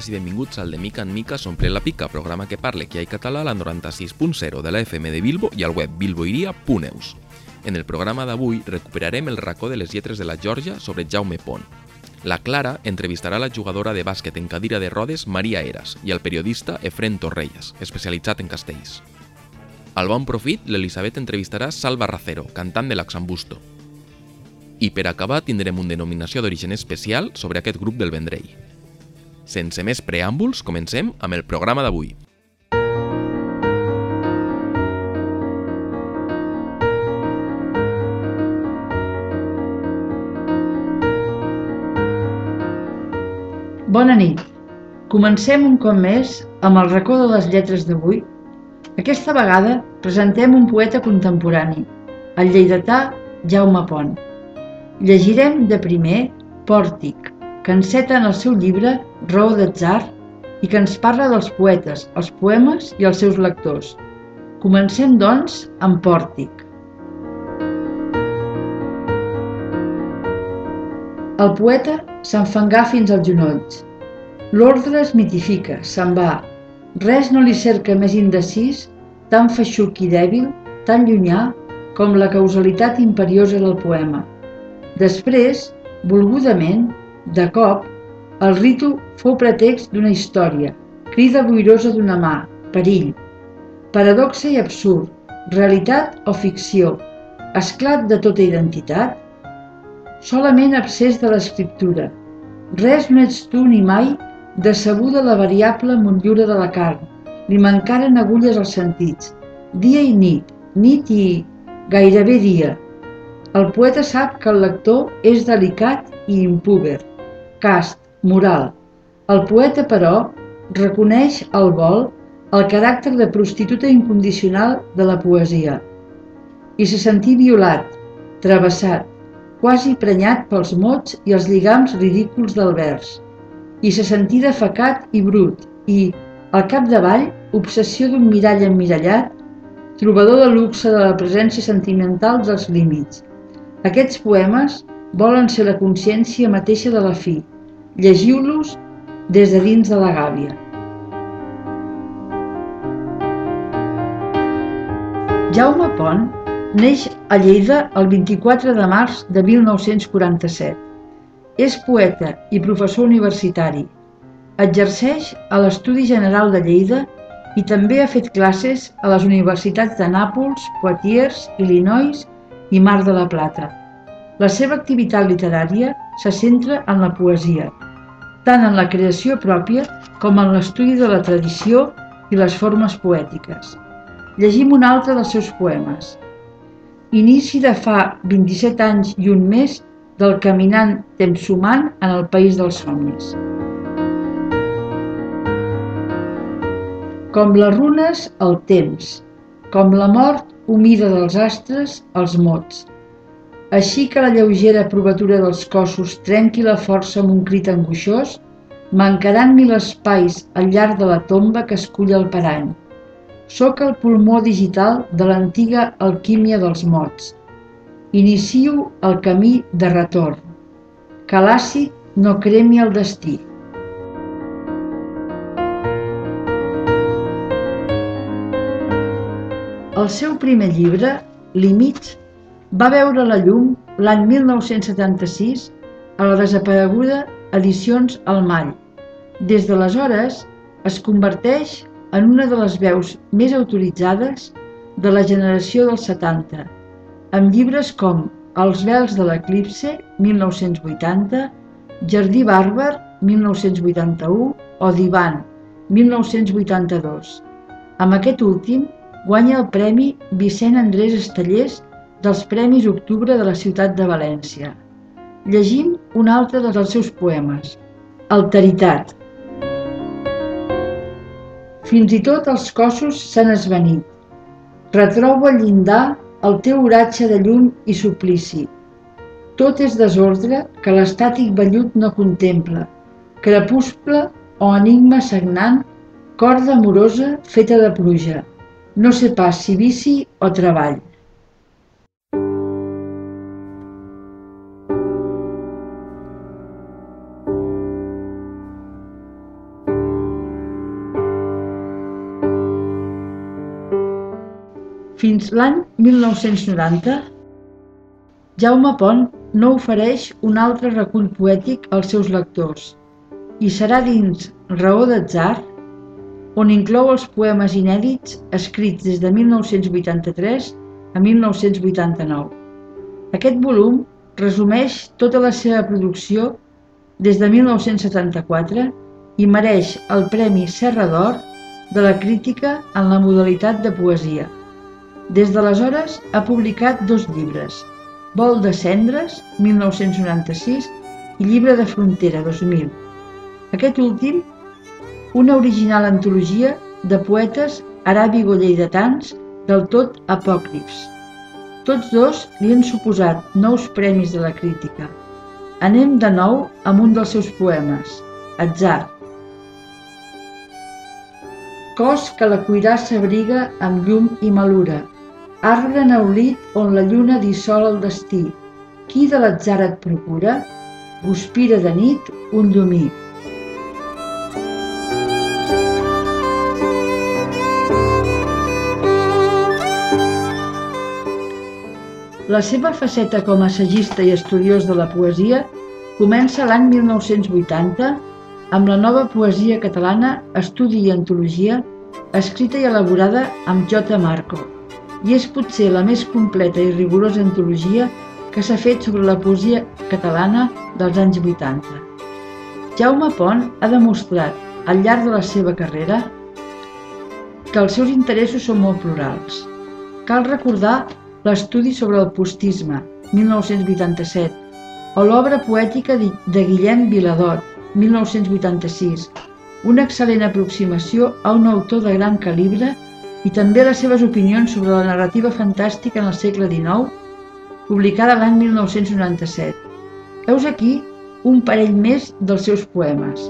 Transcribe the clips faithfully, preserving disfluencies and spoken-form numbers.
Benvingudes i benvinguts al De Mica en Mica s'omple la pica, programa que parla que hi ha català a la noranta-sis punt zero de la F M de Bilbo i al web bilboiria punt eus. En el programa d'avui recuperarem el racó de les lletres de la Georgia sobre Jaume Pont. La Clara entrevistarà la jugadora de bàsquet en cadira de rodes Maria Eras i el periodista Efren Torrelles, especialitzat en castells. Al Bon Profit, l'Elisabet entrevistarà Salva Racero, cantant de l'Axambusto. I per acabar tindrem un denominació d'origen especial sobre aquest grup del Vendrell. Sense més preàmbuls, comencem amb el programa d'avui. Bona nit. Comencem un cop més amb el racó de les lletres d'avui. Aquesta vegada presentem un poeta contemporani, el lleidatà Jaume Pont. Llegirem de primer Pòrtic, que enceta en el seu llibre Raó d'atzar i que ens parla dels poetes, els poemes i els seus lectors. Comencem, doncs, amb Pòrtic. El poeta s'enfangà fins als genolls. L'ordre es mitifica, se'n va. Res no li cerca més indecís, tan feixuc i dèbil, tan llunyà, com la causalitat imperiosa del poema. Després, volgudament, de cop, el ritu fou pretext d'una història, crida boirosa d'una mà, perill. Paradoxa i absurd, realitat o ficció, esclat de tota identitat? Solament abscés de l'escriptura. Res no ets tu ni mai, decebuda la variable motllura de la carn. Li mancaren agulles als sentits. Dia i nit, nit i gairebé dia. El poeta sap que el lector és delicat i impúber, cast, moral. El poeta, però, reconeix al vol el caràcter de prostituta incondicional de la poesia. I se sentí violat, travessat, quasi prenyat pels mots i els lligams ridículs del vers. I se sentí defecat i brut i, al capdavall, obsessió d'un mirall emmirallat, trobador de luxe de la presència sentimental dels límits. Aquests poemes volen ser la consciència mateixa de la fi. Llegiu-los des de dins de la gàbia. Jaume Pont neix a Lleida el vint-i-quatre de març de mil nou-cents quaranta-set. És poeta i professor universitari. Exerceix a l'Estudi General de Lleida i també ha fet classes a les universitats de Nàpols, Poitiers, Illinois i Mar de la Plata. La seva activitat literària se centra en la poesia, tant en la creació pròpia com en l'estudi de la tradició i les formes poètiques. Llegim un altre dels seus poemes. Inici de fa vint-i-set anys i un mes del caminant tempsomant en el país dels somnis. Com les runes, el temps. Com la mort humida dels astres, els mots. Així que la lleugera provatura dels cossos trenqui la força amb un crit angoixós, mancaran mil espais al llarg de la tomba que escull el parany. Soc el pulmó digital de l'antiga alquímia dels mots. Inicio el camí de retorn. Que l'àcid no cremi el destí. El seu primer llibre, Límits, va veure la llum l'any mil nou-cents setanta-sis a la desapareguda Edicions El Mall. Des d'aleshores es converteix en una de les veus més autoritzades de la generació dels setanta, amb llibres com Els vels de l'eclipse, mil nou-cents vuitanta, Jardí bàrbar, mil nou-cents vuitanta-u o Divan, mil nou-cents vuitanta-dos. Amb aquest últim guanya el Premi Vicent Andrés Estellés dels Premis Octubre de la ciutat de València. Llegim un altre dels seus poemes, Alteritat. Fins i tot els cossos s'han esvanit. Retrobo al llindar el teu oratge de llum i suplici. Tot és desordre que l'estàtic vellut no contempla, crepuscle o enigma sagnant, corda amorosa feta de pluja, no sé pas si vici o treball. Fins l'any mil nou-cents noranta, Jaume Pont no ofereix un altre recull poètic als seus lectors i serà dins Raó d'atzar on inclou els poemes inèdits escrits des de mil nou-cents vuitanta-tres a mil nou-cents vuitanta-nou. Aquest volum resumeix tota la seva producció des de mil nou-cents setanta-quatre i mereix el Premi Serra d'Or de la crítica en la modalitat de poesia. Des d'aleshores ha publicat dos llibres, Vol de cendres, mil nou-cents noranta-sis, i Llibre de frontera, dos mil. Aquest últim, una original antologia de poetes aràbigo-lleidatans del tot apòcrifs. Tots dos li han suposat nous premis de la crítica. Anem de nou amb un dels seus poemes, Atzar. Cos que la cuirà s'abriga amb llum i malura, arbre neulit on la lluna dissol el destí. Qui de l'atzar et procura? Guspira de nit un llumí. La seva faceta com a assagista i estudiós de la poesia comença l'any mil nou-cents vuitanta amb la nova poesia catalana Estudi i Antologia, escrita i elaborada amb J. Marco, i és potser la més completa i rigorosa antologia que s'ha fet sobre la poesia catalana dels anys vuitanta. Jaume Pont ha demostrat, al llarg de la seva carrera, que els seus interessos són molt plurals. Cal recordar l'estudi sobre el postisme, mil nou-cents vuitanta-set, o l'obra poètica de Guillem Viladot, mil nou-cents vuitanta-sis, una excel·lent aproximació a un autor de gran calibre i també les seves opinions sobre la narrativa fantàstica en el segle dinou, publicada l'any mil nou-cents noranta-set. Heus aquí un parell més dels seus poemes.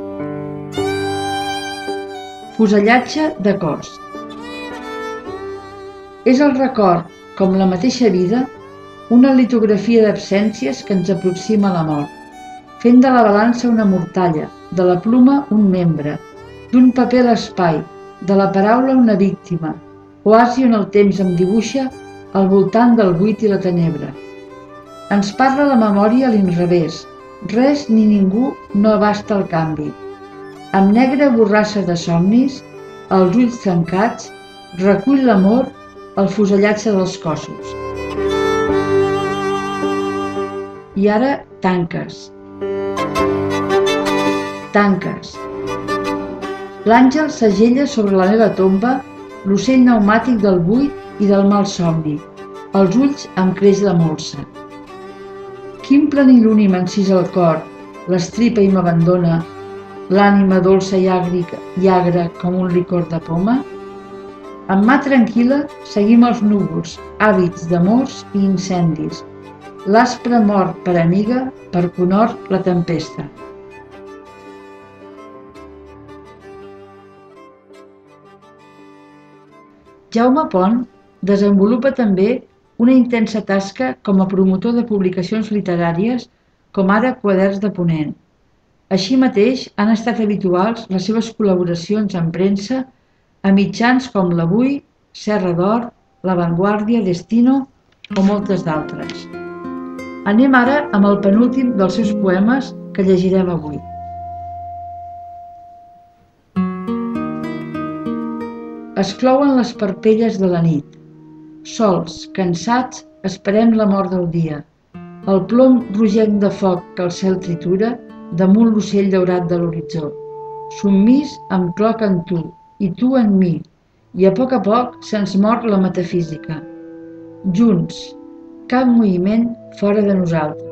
Fusellatge de cos. És el record, com la mateixa vida, una litografia d'absències que ens aproxima a la mort, fent de la balança una mortalla, de la pluma un membre, d'un paper l'espai, de la paraula una víctima, oasi on el temps em dibuixa al voltant del buit i la tenebra. Ens parla la memòria a l'inrevés, res ni ningú no abasta el canvi. Amb negra borrassa de somnis, els ulls tancats, recull l'amor el fusellatge dels cossos. I ara, tanques. Tanques. L'àngel segella sobre la meva tomba l'ocell pneumàtic del buit i del malsomni. Els ulls em creix la molsa. Quin pleniluni m'encisa el cor, l'estripa i m'abandona, l'ànima dolça i agra com un licor de poma? Amb mà tranquil·la seguim els núvols, àvids d'amors i incendis. L'aspre mort per amiga, per conhort la tempesta. Jaume Pont desenvolupa també una intensa tasca com a promotor de publicacions literàries, com ara Quaderns de Ponent. Així mateix han estat habituals les seves col·laboracions en premsa a mitjans com l'Avui, Serra d'Or, La Vanguardia, Destino o moltes d'altres. Anem ara amb el penúltim dels seus poemes que llegirem avui. Es clouen les parpelles de la nit. Sols, cansats, esperem la mort del dia. El plom rogenc de foc que el cel tritura damunt l'ocell daurat de l'horitzó. Submís em cloc en tu i tu en mi, i a poc a poc se'ns mor la metafísica. Junts, cap moviment fora de nosaltres.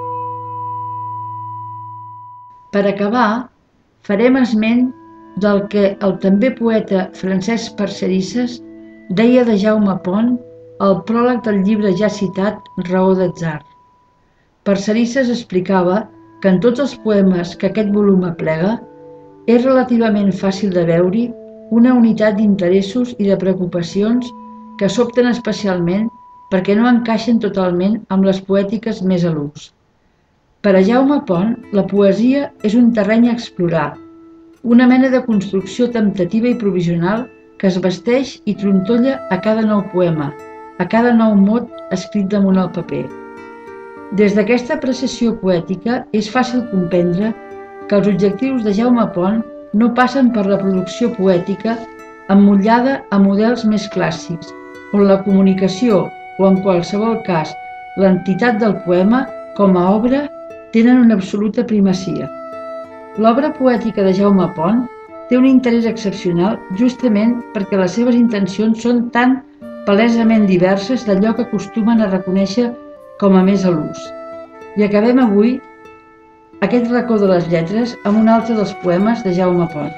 Per acabar, farem esment del que el també poeta Francesc Parcerisses deia de Jaume Pont al pròleg del llibre ja citat Raó d'atzar. Parcerisses explicava que en tots els poemes que aquest volum aplega és relativament fàcil de veure-hi una unitat d'interessos i de preocupacions que sobten especialment perquè no encaixen totalment amb les poètiques més a l'ús. Per a Jaume Pont, la poesia és un terreny a explorar, una mena de construcció temptativa i provisional que es vesteix i trontolla a cada nou poema, a cada nou mot escrit damunt el paper. Des d'aquesta apreciació poètica és fàcil comprendre que els objectius de Jaume Pont no passen per la producció poètica emmotllada a models més clàssics, on la comunicació o, en qualsevol cas, l'entitat del poema, com a obra, tenen una absoluta primacia. L'obra poètica de Jaume Pont té un interès excepcional justament perquè les seves intencions són tan palesament diverses d'allò que acostumen a reconèixer com a més a l'ús. I acabem avui aquest racó de les lletres amb un altre dels poemes de Jaume Pont.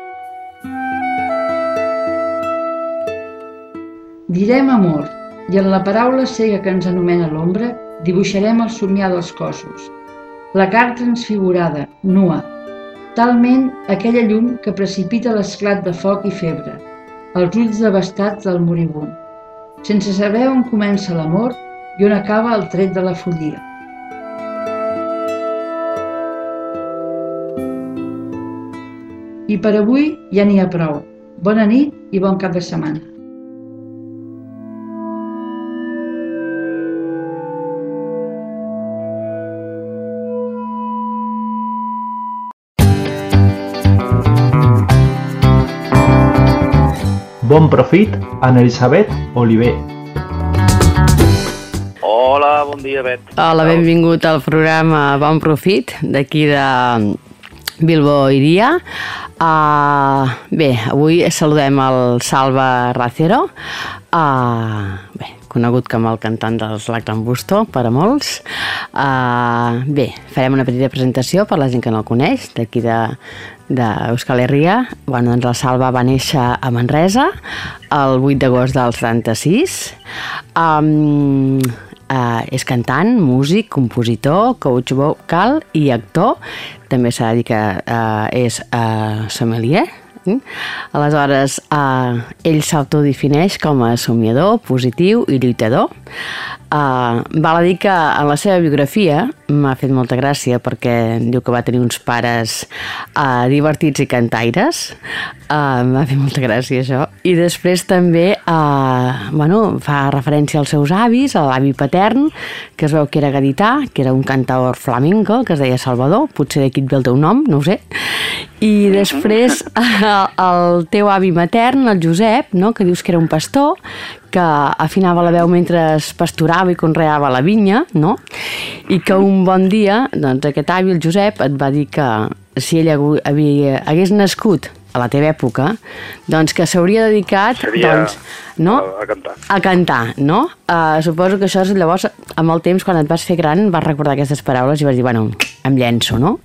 Direm amor, i en la paraula cega que ens anomena l'ombra dibuixarem el somiar dels cossos. La carn transfigurada, nua, talment aquella llum que precipita l'esclat de foc i febre, els ulls devastats del moribund, sense saber on comença l'amor i on acaba el tret de la follia. I per avui ja n'hi ha prou. Bona nit i bon cap de setmana. Bon profit, Anna Elisabet Oliver. Hola, bon dia, Bet. Hola, benvingut al programa Bon Profit, d'aquí de Bilbo Iria. Uh, bé, avui saludem el Salva Racero, uh, bé, conegut com el cantant dels Lacrambusto, per a molts. Uh, bé, farem una petita presentació per la gent que no el coneix, d'aquí de d'Euskal Herria. Bueno, doncs la Salva va néixer a Manresa el vuit d'agost del setanta-sis. Um, uh, és cantant, músic, compositor, coach vocal i actor. També s'ha de dir que uh, és uh, sommelier. Aleshores, uh, ell s'autodefineix com a somiador, positiu i lluitador. Uh, val a dir que en la seva biografia m'ha fet molta gràcia perquè diu que va tenir uns pares uh, divertits i cantaires. Uh, m'ha fet molta gràcia això. I després també uh, bueno, fa referència als seus avis, a l'avi patern, que es veu que era gadità, que era un cantaor flamenco, que es deia Salvador, potser d'aquí et ve el teu nom, no ho sé. I després el teu avi matern, el Josep, no? Que dius que era un pastor, que afinava la veu mentre es pasturava i conreava la vinya, no? I que un bon dia, doncs aquest avi, el Josep, et va dir que si ell havia, hagués nascut a la teva època, doncs que s'hauria dedicat Seria doncs, no? a, a cantar. A cantar, no? Uh, suposo que això és llavors, amb el temps, quan et vas fer gran, vas recordar aquestes paraules i vas dir, bueno, em llenço, no?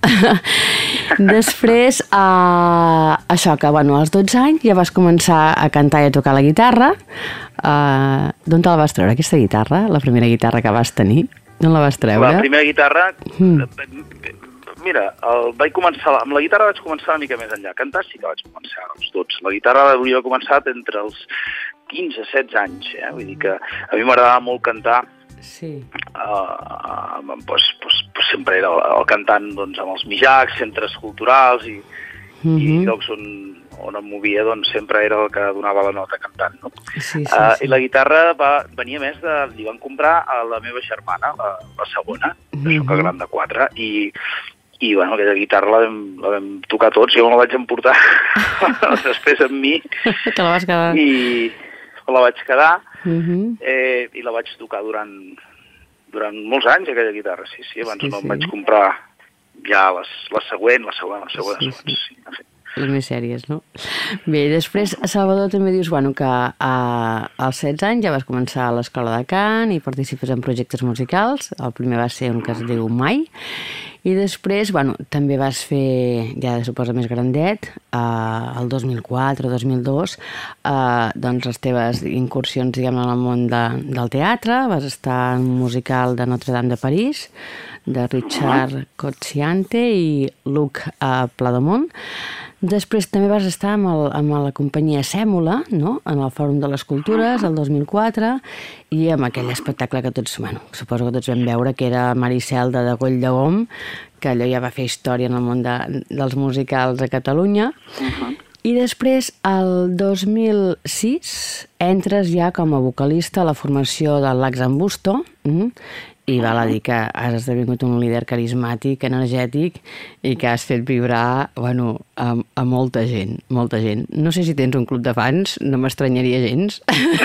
Després, uh, això que, bueno, als dotze anys ja vas començar a cantar i a tocar la guitarra. Uh, d'on te la vas treure, aquesta guitarra? La primera guitarra que vas tenir? D'on la vas treure? La primera guitarra... Mm. Mira, el, vaig començar, amb la guitarra vaig començar una mica més enllà. Cantar sí que vaig començar als dotze. La guitarra hauria començat entre els quinze setze anys, eh? Vull dir que a mi m'agradava molt cantar. Sí. Uh, pues, pues, pues sempre era el, el cantant doncs, amb els mijacs, centres culturals i, mm-hmm. i llocs on, on em movia, doncs sempre era el que donava la nota cantant, no? Sí, sí, uh, sí. I la guitarra va, venia més de... Li van comprar a la meva germana, la, la segona, que mm-hmm. soc el gran de quatre, i... I, bueno, aquella guitarra la vam, la vam tocar tots, jo me la vaig emportar després amb mi. Te la vas quedar. I la vaig quedar, uh-huh. eh, i la vaig tocar durant, durant molts anys, aquella guitarra, sí, sí. Abans sí, no sí. em vaig comprar ja les, la següent, la següent, la següent. Sí, la següent, sí. sí, en fi. Les més sèries, no? Bé, després, Salvador, també dius bueno, que a, als setze anys ja vas començar a l'escola de cant i participes en projectes musicals. El primer va ser un que es diu Mai. I després, bueno, també vas fer, ja suposa més grandet, eh, el dos mil quatre o dos mil dos, eh, doncs les teves incursions, diguem, en el món de, del teatre. Vas estar en un musical de Notre Dame de París, de Richard Cocciante i Luc uh, Pladomont. Després també vas estar amb, el, amb la companyia Sèmola, no? En el Fòrum de les Cultures, el dos mil quatre, i amb aquell espectacle que tots, bueno, suposo que tots vam veure, que era Maricelda de Goll de Gom, que allò ja va fer història en el món de, dels musicals a Catalunya. Uh-huh. I després, el dos mil sis, entres ja com a vocalista a la formació del Lax'n'Busto, mm? I val a dir que has esdevingut un líder carismàtic, energètic i que has fet vibrar, bueno, a, a molta gent, molta gent. No sé si tens un club de fans, no m'estranyaria gens.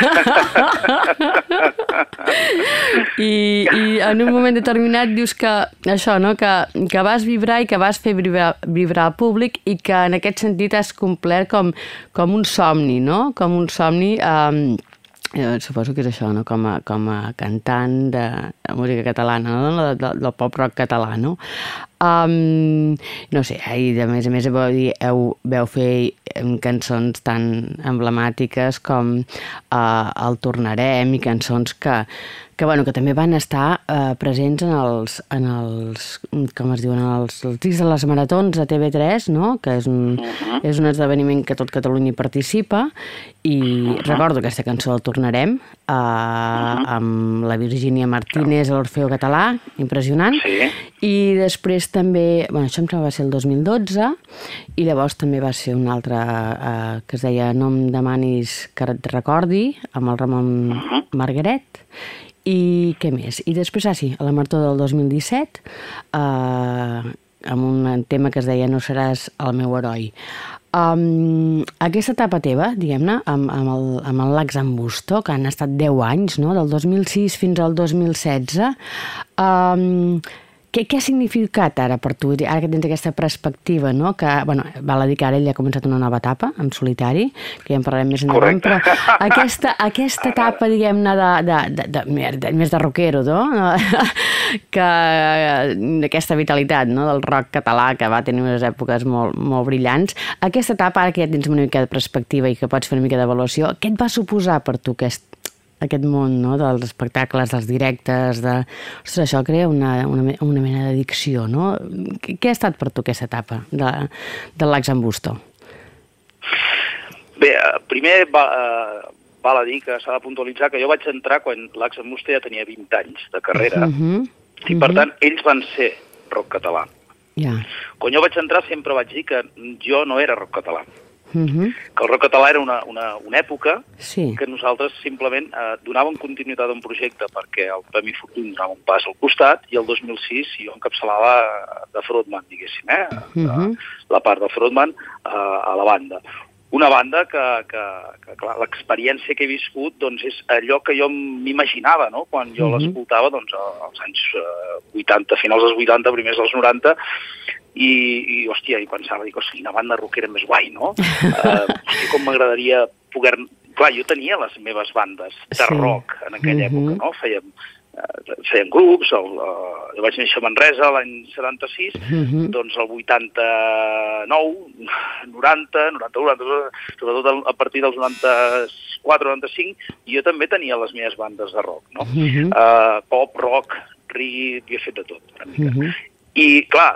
I, I en un moment determinat dius que això, no? que, que vas vibrar i que vas fer vibrar, vibrar al públic i que en aquest sentit has complert com, com un somni, no? Com un somni... Um, Eh, suposo que és això, no? com, a, com a cantant de música catalana, no? de, de, del pop-rock català, no? Um, no sé, i a més a més vau, dir, heu, veu fer cançons tan emblemàtiques com uh, El Tornarem i cançons que, que, bueno, que també van estar uh, presents en els, en els, com es diuen, els, els dies de les maratons de T V tres, no? Que és un, uh-huh. és un esdeveniment que tot Catalunya hi participa i uh-huh. recordo aquesta cançó El Tornarem uh, uh-huh. amb la Virgínia Martínez a l'Orfeo Català, impressionant. Sí. I després també, bueno, això em sembla va ser el dos mil dotze i llavors també va ser un altre eh, que es deia No em demanis que et recordi amb el Ramon uh-huh. Margaret i què més? I després, ah sí, a la Marató del dos mil disset eh, amb un tema que es deia No seràs el meu heroi. Um, aquesta etapa teva, diguem-ne, amb, amb el, amb el Lax'n'Busto, que han estat deu anys, no? Del dos mil sis fins al dos mil setze, um, Què, què ha significat ara per tu, ara que tens aquesta perspectiva, no? Que, bueno, val a dir que ara ell ha començat una nova etapa, en solitari, que ja en parlarem més endavant, però aquesta, aquesta etapa, diguem-ne, de, de, de, de, de, més de rockero, no? Que d'aquesta vitalitat, no? Del rock català, que va tenir unes èpoques molt, molt brillants, aquesta etapa, ara que ja tens una mica de perspectiva i que pots fer una mica d'avaluació, què et va suposar per tu aquest aquest món, no? Dels espectacles, dels directes, de... Ostres, això crea una, una, una mena d'addicció, no? Què ha estat per tu aquesta etapa de, del Lax'n'Busto? Bé, primer va, uh, val a dir que s'ha de puntualitzar que jo vaig entrar quan Lax'n'Busto ja tenia vint anys de carrera, uh-huh. i per uh-huh. tant ells van ser rock català. Yeah. Quan jo vaig entrar sempre vaig dir que jo no era rock català. Uh-huh. Que el rock català era una, una, una època sí. que nosaltres simplement eh, donàvem continuïtat a un projecte perquè el Premi Fortuny donava un pas al costat i el dos mil sis jo encapçalava de frontman, diguéssim, eh? Uh-huh. la part de frontman eh, a la banda. Una banda que, que, que clar, l'experiència que he viscut doncs, és allò que jo m'imaginava, no? Quan jo uh-huh. l'escoltava doncs, als anys eh, vuitanta, finals dels vuitanta, primers dels noranta, i, i hòstia, i pensava, dic, hosti, una banda rockera més guai, no? uh, hosti, com m'agradaria poder... Clar, jo tenia les meves bandes de sí. rock en aquella uh-huh. època, no? Fèiem, uh, fèiem grups, el, uh, jo vaig néixer a Manresa l'any setanta-sis, uh-huh. doncs el vuitanta-nou, noranta, noranta-u, noranta-dos, sobretot a partir dels noranta-quatre, noranta-cinc, jo també tenia les meves bandes de rock, no? Uh-huh. Uh, pop, rock, reggae, havia fet de tot, una mica. Uh-huh. I, clar,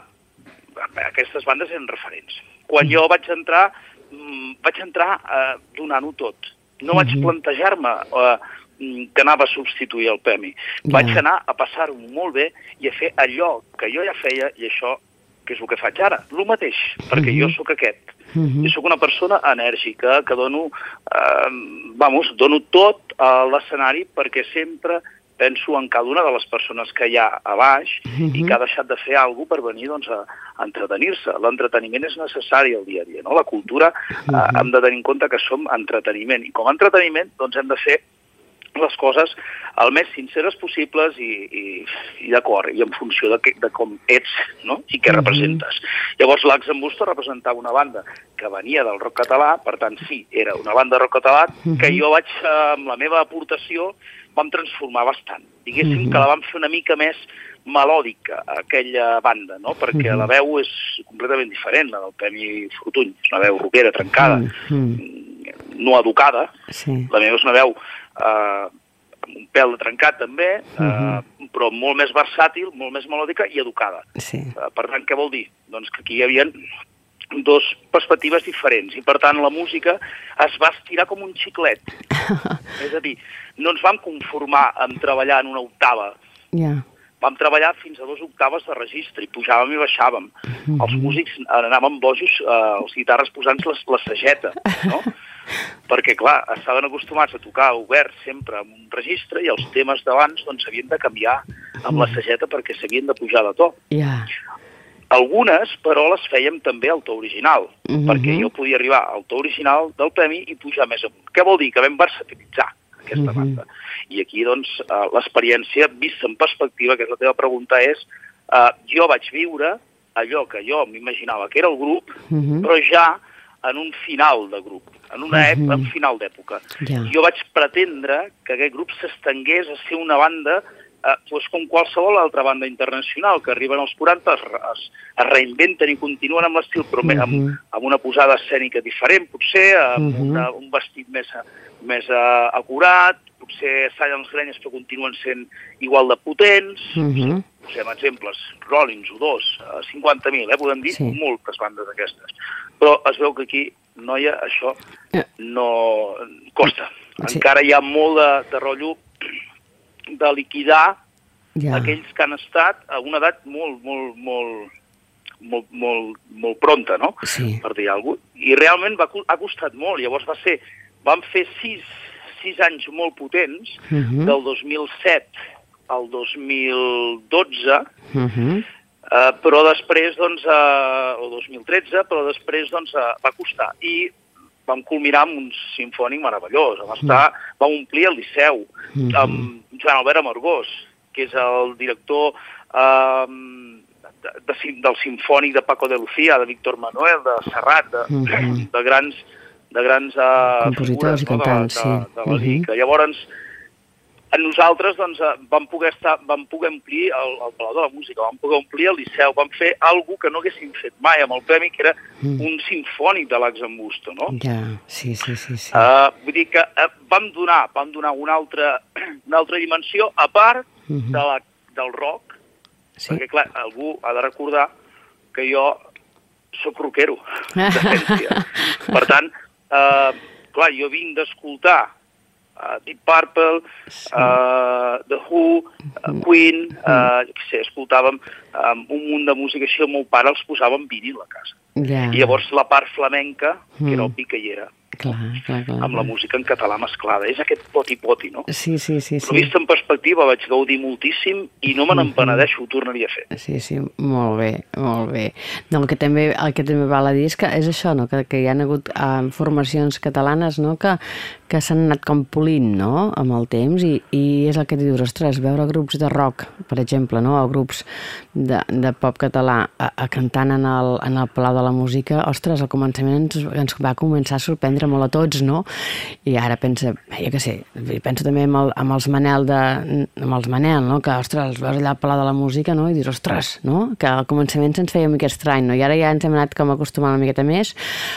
aquestes bandes eren referents. Quan jo vaig entrar, vaig entrar eh, donant-ho tot. No vaig plantejar-me eh, que anava a substituir el Premi. Vaig anar a passar-ho molt bé i a fer allò que jo ja feia i això que és el que faig ara, el mateix, perquè jo sóc aquest. Jo sóc una persona enèrgica que dono, eh, vamos, dono tot a l'escenari perquè sempre penso en cada una de les persones que hi ha a baix uh-huh. i que ha deixat de fer alguna cosa per venir doncs, a, a entretenir-se. L'entreteniment és necessari al dia a dia, no? La cultura uh-huh. eh, hem de tenir en compte que som entreteniment i com a entreteniment doncs, hem de fer les coses el més sinceres possibles i, i, i d'acord, i en funció de, que, de com ets, no? I què uh-huh. representes. Llavors Lax'n'Busto representava una banda que venia del rock català, per tant sí, era una banda de rock català uh-huh. que jo vaig, amb la meva aportació, vam transformar bastant. Diguéssim uh-huh. que la vam fer una mica més melòdica, aquella banda, no? Perquè uh-huh. la veu és completament diferent, la del Premi Fortuny. És una veu rockera, trencada, uh-huh. no educada. Sí. La meva és una veu eh, amb un pèl de trencat, també, uh-huh. eh, però molt més versàtil, molt més melòdica i educada. Sí. Eh, per tant, què vol dir? Doncs que aquí hi havia dos perspectives diferents i, per tant, la música es va estirar com un xiclet. És a dir, no ens vam conformar amb treballar en una octava, yeah. vam treballar fins a dues octaves de registre i pujàvem i baixàvem. Mm-hmm. Els músics anàvem bojos, eh, els guitarres posant la, la sageta, no? Perquè, clar, estaven acostumats a tocar obert sempre amb un registre i els temes d'abans doncs s'havien de canviar amb la sageta perquè s'havien de pujar de to. Yeah. Algunes, però, les fèiem també al to original, mm-hmm. perquè jo podia arribar al to original del premi i pujar més amunt. Què vol dir? Que vam versatilitzar aquesta mm-hmm. banda. I aquí, doncs, uh, l'experiència vista en perspectiva, que és la teva pregunta, és uh, jo vaig viure allò que jo m'imaginava que era el grup, mm-hmm. però ja en un final de grup, en una època, mm-hmm. en final d'època. Yeah. Jo vaig pretendre que aquest grup s'estengués a ser una banda eh, doncs com qualsevol altra banda internacional, que arriben als quaranta, es, es, es reinventen i continuen amb l'estil, però mm-hmm. amb, amb una posada escènica diferent, potser, amb mm-hmm. una, un vestit més, més uh, acurat, potser Silence Grenyes, però continuen sent igual de potents, mm-hmm. posem exemples, Rollins, U dos, cinquanta mil, eh, podem dir, sí. moltes bandes d'aquestes. Però es veu que aquí, noia, això no costa. Sí. Encara hi ha molt de, de rotllo de liquidar ja. aquells que han estat a una edat molt, molt, molt, molt, molt, molt pronta, no? Sí. Per dir alguna cosa. I realment va, ha costat molt. Llavors va ser, vam fer sis, sis anys molt potents, uh-huh. del dos mil set al dos mil dotze, uh-huh. Uh, però després, doncs, uh, o dos mil tretze, però després, doncs, uh, va costar. I vam culminar amb un simfònic meravellós. Vam, estar, mm. vam omplir el Liceu mm. amb Joan Albert Amargós, que és el director uh, de, de, del simfònic de Paco de Lucía, de Víctor Manuel, de Serrat, de, mm. de grans, de grans uh, compositors figures, i cantants, no? de, de, de la lírica. Mm-hmm. Llavors, nosaltres doncs, vam, poder estar, vam poder omplir el, el Palau de la Música, vam poder omplir el Liceu, vam fer alguna que no haguéssim fet mai amb el premi, que era mm. un simfònic de l'Axambusto, no? Ja, yeah. sí, sí, sí. sí. Uh, vull dir que uh, vam donar, vam donar una altra, una altra dimensió, a part mm-hmm. de la, del rock, sí. perquè, clar, algú ha de recordar que jo soc rockero, d'essència. Per tant, uh, clar, jo vinc d'escoltar Uh, Deep Purple, sí. uh, The Who, uh, Queen, uh, jo què sé, escoltàvem um, un munt de música així, el meu pare els posava en vinil a casa. Yeah. I llavors la part flamenca, mm. que era obvi que hi era, clar, clar, clar, amb la música en català mesclada. És aquest poti-poti, no? Sí, sí, sí. sí. Però vist en perspectiva vaig gaudir moltíssim i no me n'empenedeixo, ho tornaria a fer. Sí, sí, molt bé, molt bé. No, el, que també, el que també val a dir és que és això, no? que, que hi ha hagut uh, formacions catalanes, no? que, que s'han anat com polint, no? Amb el temps, i, i és el que dius, ostres, veure grups de rock, per exemple, no? O grups de, de pop català a, a cantant en el, en el Palau de la Música, ostres, al començament ens, ens va començar a sorprendre molt a tots, no? I ara pensa, jo què sé, penso també amb, el, amb els Manel de, amb els Manel, no? Que, ostres, els veus allà al Palau de la Música, no? I dius, ostres, no? Que al començament se'ns feia una mica estrany, no? I ara ja ens hem anat com acostumant una miqueta més,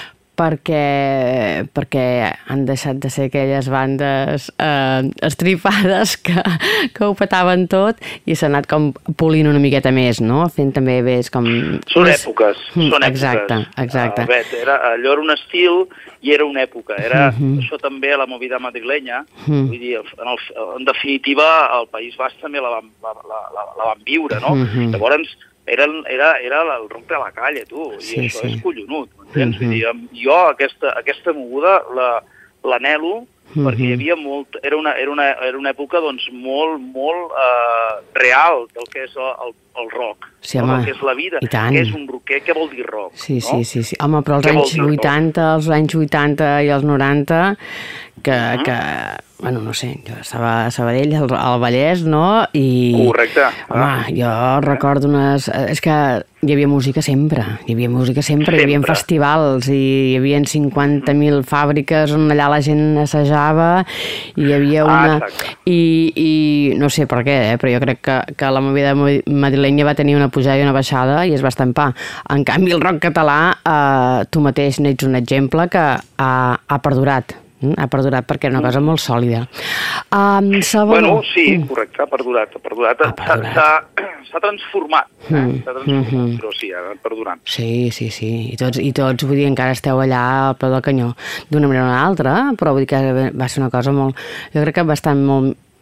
perquè, perquè han deixat de ser aquelles bandes eh, estripades que, que ho petaven tot i s'ha anat com polint una miqueta més, no? Fent també més com... Són èpoques, mm, són èpoques. Exacte, exacte. Uh, Bet, era, allò era un estil i era una època. Era mm-hmm. això també la movida madrilenya. Mm. Vull dir, en, el, en definitiva, el País Basc també la van, la, la, la, la van viure, no? Mm-hmm. Llavors, Era, era, era el rock de la calle, tu, i sí, això sí. és collonut, m'entens? Mm-hmm. Vull dir, jo aquesta, aquesta moguda l'anhelo mm-hmm. perquè hi havia molt... Era una, era una, era una època, doncs, molt, molt uh, real del que és el, el rock, sí, no? Home, del que és la vida, què és un rocker, què vol dir rock, sí, no? Sí, sí, sí. Home, però els què anys vuitanta, els anys vuitanta i els noranta, que, uh-huh. que bueno, no sé, jo estava a Sabadell, al, al Vallès, no? I, correcte. Home, ah. jo recordo unes... És que hi havia música sempre, hi havia música sempre, sempre. Hi havia festivals i hi havia cinquanta mil fàbriques on allà la gent assajava i hi havia una... Ah, i, i no sé per què, eh? Però jo crec que, que la movida madrilenya va tenir una pujada i una baixada i es va estampar. En canvi, el rock català, eh, tu mateix n'ets un exemple que ha, ha perdurat. Ha perdurat perquè era una cosa molt sòlida. Um, Salvador... Bueno, sí, correcte, ha perdurat. Ha perdurat. S'ha transformat. Eh? Mm. S'ha transformat, mm-hmm. però sí, ha perdurat. Sí, sí, sí. I tots, i tots, vull dir, encara esteu allà al peu del canyó d'una manera o una altra, però vull dir que va ser una cosa molt... Jo crec que bastant molt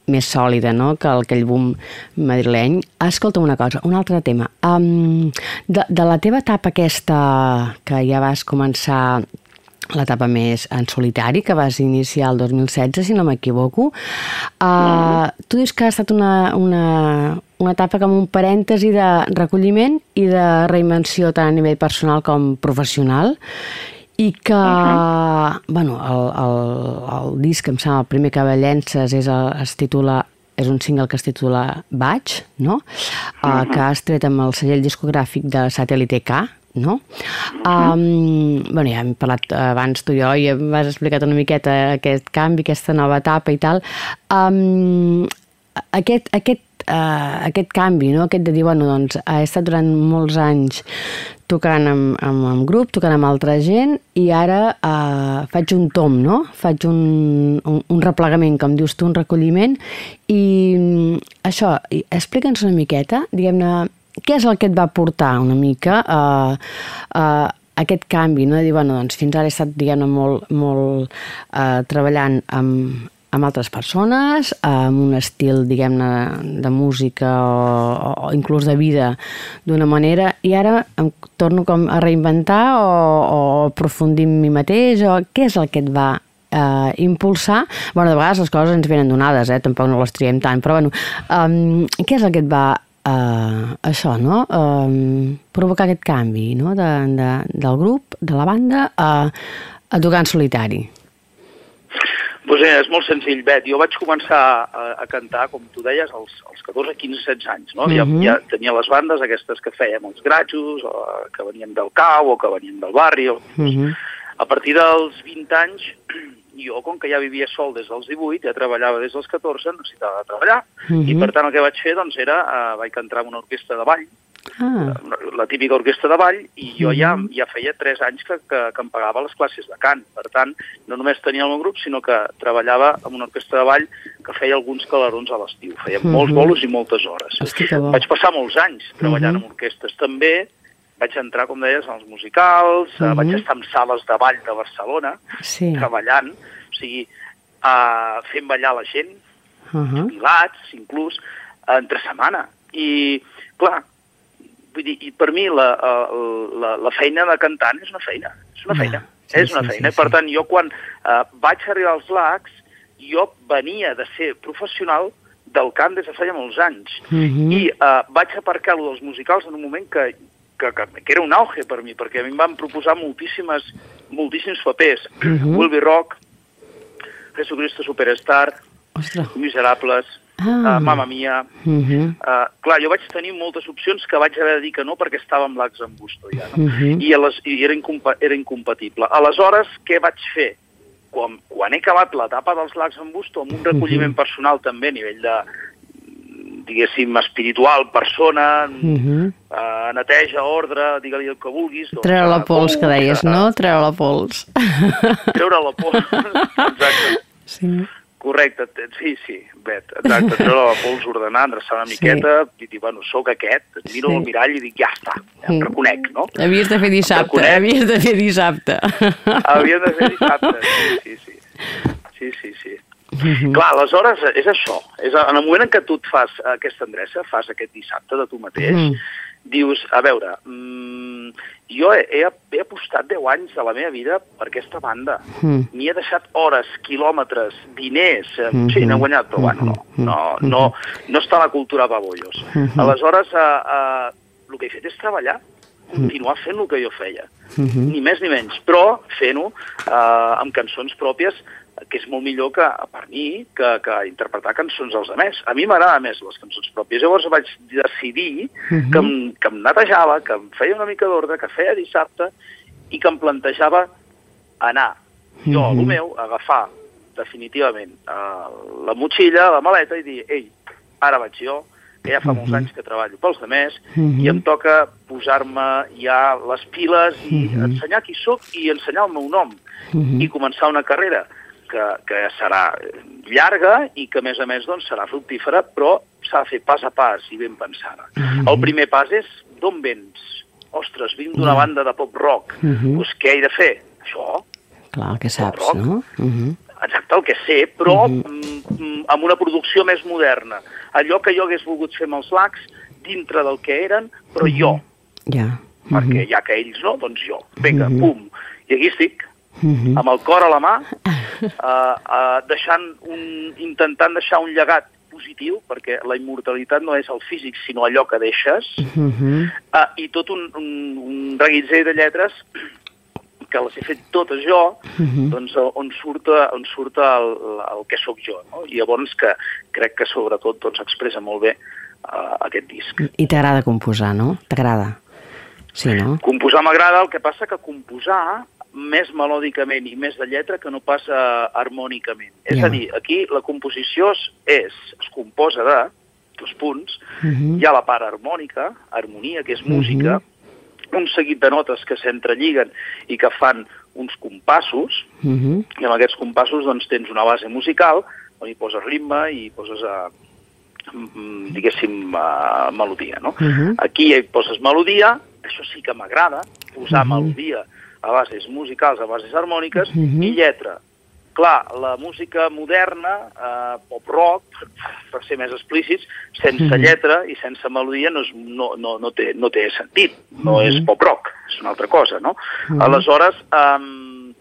més sòlida, no?, que aquell boom madrileny. Escolta'm una cosa, un altre tema. Um, de, de la teva etapa aquesta, que ja vas començar l'etapa més en solitari, que vas iniciar el dos mil setze, si no m'equivoco, uh, mm. tu dius que ha estat una, una, una etapa com un parèntesi de recolliment i de reinvenció tant a nivell personal com professional, i que, uh-huh. bueno, el, el, el disc, em sembla, el primer que llences és el, es titula, és un single que es titula Vaig, no? Uh, uh-huh. Que has tret amb el segell discogràfic de Satèl·lite K, no? Uh-huh. Um, bueno, ja hem parlat abans tu i jo i m'has explicat una miqueta aquest canvi, aquesta nova etapa i tal. Um, aquest, aquest, uh, aquest canvi, no? Aquest de dir, bueno, doncs, he estat durant molts anys tocant amb, amb, amb grup, tocant amb altra gent, i ara uh, faig un tom, no? Faig un, un, un replegament, com dius tu, un recolliment, i um, això, explica'ns una miqueta, diguem-ne, què és el que et va portar una mica a uh, uh, aquest canvi, no? De dir, bueno, doncs fins ara he estat, diguem-ne, molt, molt uh, treballant amb, amb altres persones, amb un estil, diguem-ne, de música o, o inclús de vida d'una manera, i ara em torno com a reinventar o, o aprofundir en mi mateix, o què és el que et va eh, impulsar? Bueno, de vegades les coses ens venen donades, eh? Tampoc no les triem tant, però bueno, um, què és el que et va Uh, això, no? Uh, provocar aquest canvi, no? De, de, del grup, de la banda, a, a tocar en solitari? Pues és molt senzill, Bet. Jo vaig començar a, a cantar, com tu deies, als, als catorze, quinze, setze anys, no? Uh-huh. ja, ja tenia les bandes aquestes que fèiem els gratjos, o que venien del cau, o que venien del barri. O... Uh-huh. A partir dels vint anys, jo, com que ja vivia sol des dels divuit, ja treballava des dels catorze, necessitava treballar, uh-huh. i per tant el que vaig fer, doncs, era, uh, vaig entrar en una orquestra de ball, ah. la típica orquestra de ball, i jo uh-huh. ja, ja feia tres anys que, que, que em pagava les classes de cant. Per tant, no només tenia el meu grup, sinó que treballava en una orquestra de ball que feia alguns calarons a l'estiu. Feia uh-huh. molts bolos i moltes hores. Hosti, vaig passar molts anys treballant uh-huh. en orquestres també. Vaig entrar, com deies, als musicals, uh-huh. vaig estar en sales de ball de Barcelona, sí. treballant, o sigui, uh, fent ballar la gent, uh-huh. jubilats, inclús, entre setmana. I, clar, vull dir, i per mi la, la, la feina de cantant és una feina, és una feina, ah, sí, és una sí, feina. Sí, sí. Per tant, jo quan uh, vaig arribar als Lacs, jo venia de ser professional del cant des de feia molts anys. Uh-huh. I uh, vaig aparcar-lo dels musicals en un moment que Que, que, que era un auge per mi, perquè a mi em van proposar moltíssimes, moltíssims papers. Uh-huh. Will Be Rock, Jesucristo Superstar, Ostres. Miserables, ah. uh, Mamma Mia. Uh-huh. uh, clar, jo vaig tenir moltes opcions que vaig haver de dir que no perquè estava amb l'Ax en Busto ja, no? Uh-huh. I, les, i era, incompa era incompatible. Aleshores, què vaig fer? Quan, quan he acabat l'etapa dels L'Ax en Busto, amb un recolliment uh-huh. personal també a nivell de, diguéssim, espiritual, persona, uh-huh. uh, neteja, ordre, digue-li el que vulguis. Doncs, treure la pols, que deies, uh, no? Treure la pols. Treure la pols, exacte. Sí. Correcte, sí, sí, Bet, exacte. Treure la pols, ordenar, endreçar una miqueta, sí. i dir, bueno, soc aquest, miro sí. al mirall i dic, ja està, ja em reconec, no? Havies de fer dissabte, havies de fer dissabte. Havies de fer dissabte, sí, sí, sí. Sí, sí, sí. Mm-hmm. Clar, aleshores és això, és en el moment en què tu et fas aquesta endreça, fas aquest dissabte de tu mateix, mm. dius, a veure, mmm, jo he, he, he apostat deu anys de la meva vida per aquesta banda, mm. m'hi he deixat hores, quilòmetres, diners, mm-hmm. sí, n'he guanyat, però bueno, no, no, no, no està la cultura babollos. Mm-hmm. Aleshores, eh, eh, el que he fet és treballar, continuar fent el que jo feia, mm-hmm. ni més ni menys, però fent-ho eh, amb cançons pròpies, que és molt millor que, per mi, que, que interpretar cançons dels altres. A mi m'agrada més les cançons pròpies. Llavors vaig decidir uh-huh. que, em, que em netejava, que em feia una mica d'ordre, que feia dissabte i que em plantejava anar jo, uh-huh. el meu, a agafar definitivament uh, la motxilla, la maleta i dir, ei, ara vaig jo, que ja fa uh-huh. molts anys que treballo pels altres, uh-huh. i em toca posar-me ja les piles i uh-huh. ensenyar qui sóc i ensenyar el meu nom uh-huh. i començar una carrera Que, que serà llarga i que, a més a més, doncs, serà fructífera, però s'ha de fer pas a pas i ben pensada. Uh-huh. El primer pas és d'on vens? Ostres, vinc d'una uh-huh. banda de pop rock. Uh-huh. Doncs què he de fer? Això. Clar, que saps, no? Uh-huh. exacte, el que sé, però mm, amb una producció més moderna. Allò que jo hagués volgut fer amb els Lacs, dintre del que eren, però jo. Ja. Perquè ja que ells no, doncs jo. Vinga, Mhm. pum. I aquí estic, Mhm. amb el cor a la mà, uh, uh, deixant un, intentant deixar un llegat positiu, perquè la immortalitat no és el físic, sinó allò que deixes, Mhm. uh, i tot un, un, un reguitzell de lletres que les he fet totes jo, Mhm. doncs on surt, on surt el, el que sóc jo, no? I llavors que crec que sobretot doncs, expressa molt bé uh, aquest disc. I t'agrada composar, no? T'agrada? Sí, no? Composar m'agrada, el que passa que composar més melòdicament i més de lletra que no passa harmònicament. És Ja. a dir, aquí la composició és, és es composa de dos punts, Mhm. hi ha la part harmònica, harmonia, que és música, un seguit de notes que s'entrelliguen i que fan uns compassos, Mhm. i amb aquests compassos doncs, tens una base musical on hi poses ritme i hi poses, uh, diguéssim, uh, melodia. No? Mhm. Aquí hi poses melodia, això sí que m'agrada, posar Mhm. melodia a bases musicals, a bases harmòniques, Mhm. i lletra. Clar, la música moderna, eh, pop-rock, per ser més explícits, sense Mhm. lletra i sense melodia no, és, no, no, no, té, no té sentit, no Mhm. és pop-rock, és una altra cosa, no? Mhm. Aleshores, eh,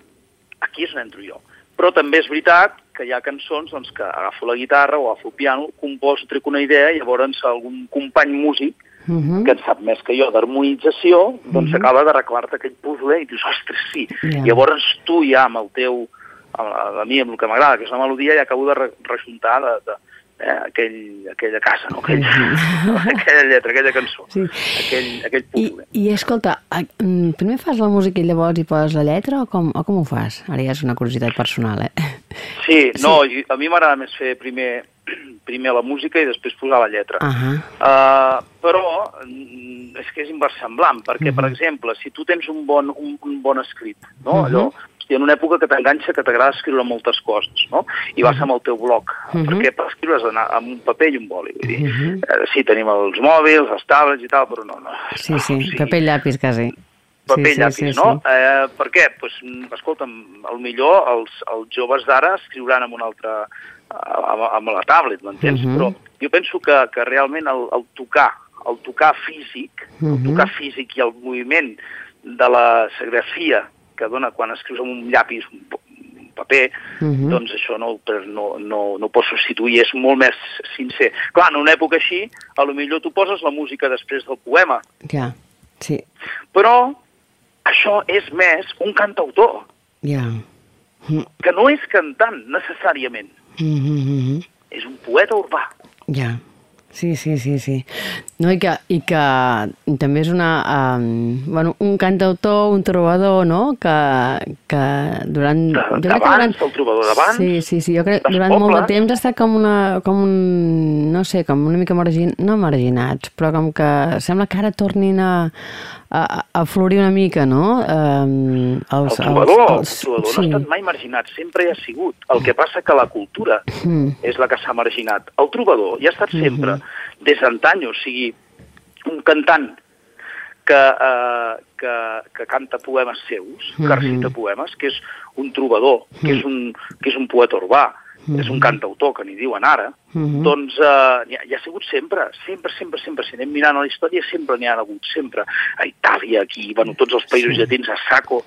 aquí és on entro jo. Però també és veritat que hi ha cançons doncs, que agafo la guitarra o agafo el piano, composo, trec una idea, i llavors algun company músic Mhm. que en sap més que jo d'harmonització, doncs Mhm. acaba d'arreglar-te aquell puzzle i dius, ostres, sí. Ja. Llavors tu ja amb el teu, a, a mi amb el que m'agrada, que és la melodia, ja acabo de re rejuntar de, de, eh, aquell, aquella casa, no? Aquell, aquella lletra, aquella cançó, Sí. aquell, aquell I, puzzle. I escolta, a- mm, primer fas la música i llavors hi poses la lletra o com, o com ho fas? Ara ja és una curiositat personal, eh? Sí, no, i a mi m'agrada més fer primer, primer la música i després posar la lletra. Ahà. Uh, però mm, és que és inversemblant, perquè, per exemple, si tu tens un bon, un, un bon escrit, no? Mhm. Allò, hosti, en una època que t'enganxa, que t'agrada escriure moltes coses, no? I vas amb el teu blog, Mhm. perquè per escriure has d'anar amb un paper i un boli. Vull dir, Mhm. eh, sí, tenim els mòbils, els tablets i tal, però no, no. Sí, sí, O sigui, paper i llapis quasi. paper sí, i llapis, sí, sí, no? sí. Eh, per què? Pues, mm, escolta'm, al millor els, els joves d'ara escriuran amb una altra, amb, amb la tablet, m'entens? Mhm. Però jo penso que, que realment el, el tocar, el tocar físic, el Mhm. tocar físic i el moviment de la serigrafia que dona quan escrius amb un llapis, un, un paper, Mhm. doncs això no, no, no, no ho pots substituir, és molt més sincer. Clar, en una època així, a lo millor tu poses la música després del poema, Ja, sí, però això és més un cantautor, ja. Mm, que no és cantant necessàriament, mhm, mhm. és un poeta urbà. Ja, sí, sí, sí, sí. No, i que, i que també és una, um, bueno, un cantautor, un trobador, no?, que, que durant... De- jo crec que d'abans, el trobador d'abans, Sí, sí, sí, jo crec que dels durant molt de pobles. temps ha estat com una, com un, no sé, com una mica margin, no marginats, però com que sembla que ara tornin a, a, a florir una mica, no? Um, El trobador, el trobador no ha estat mai marginat, sempre hi ha sigut. El que passa que la cultura Mm. és la que s'ha marginat. El trobador hi ha estat sempre, des d'antany, o sigui, un cantant que, eh, que, que canta poemes seus, que recita poemes, que és un trobador, que és un, que és un poeta urbà, és un cantautor, que n'hi diuen ara, Mhm. doncs eh, hi, ha, hi ha sigut sempre, sempre, sempre, sempre, si anem mirant a la història, sempre n'hi ha hagut, sempre. A Itàlia, aquí, bueno, tots els països Sí. llatins, a saco.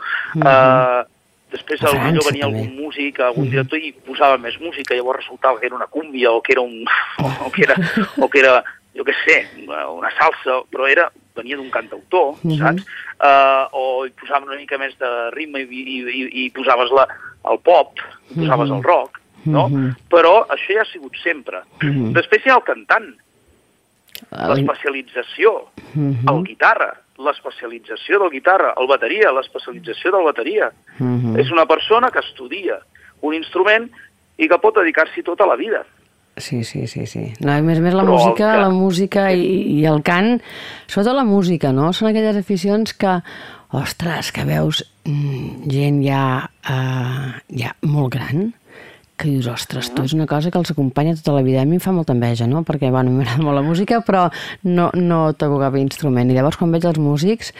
eh, després A al millor França, venia també. algun músic, algun director i posava més música, llavors resultava que era una cúmbia o que era un... o que era, o que era jo què sé, una salsa, però era, venia d'un cantautor, Mhm. saps? Uh, o hi posaven una mica més de ritme i, i, i, i posaves la, el pop, i posaves Mhm. el rock, no? Mhm. Però això ja ha sigut sempre. Mhm. Després hi ha el cantant, l'especialització, Mhm. el guitarra, l'especialització del guitarra, el bateria, l'especialització del bateria. Mhm. És una persona que estudia un instrument i que pot dedicar-s'hi tota la vida. Sí, sí, sí, sí. No, a més a més la Però el música, que- la música i, i el cant, sobretot la música, no? Són aquelles aficions que, ostres, que veus mm, gent ja, uh, ja molt gran, que dius, ostres, tu és una cosa que els acompanya tota la vida. A mi em fa molta enveja, no? Perquè, bueno, m'agrada molt la música, però no, no toco cap instrument. I llavors, quan veig els músics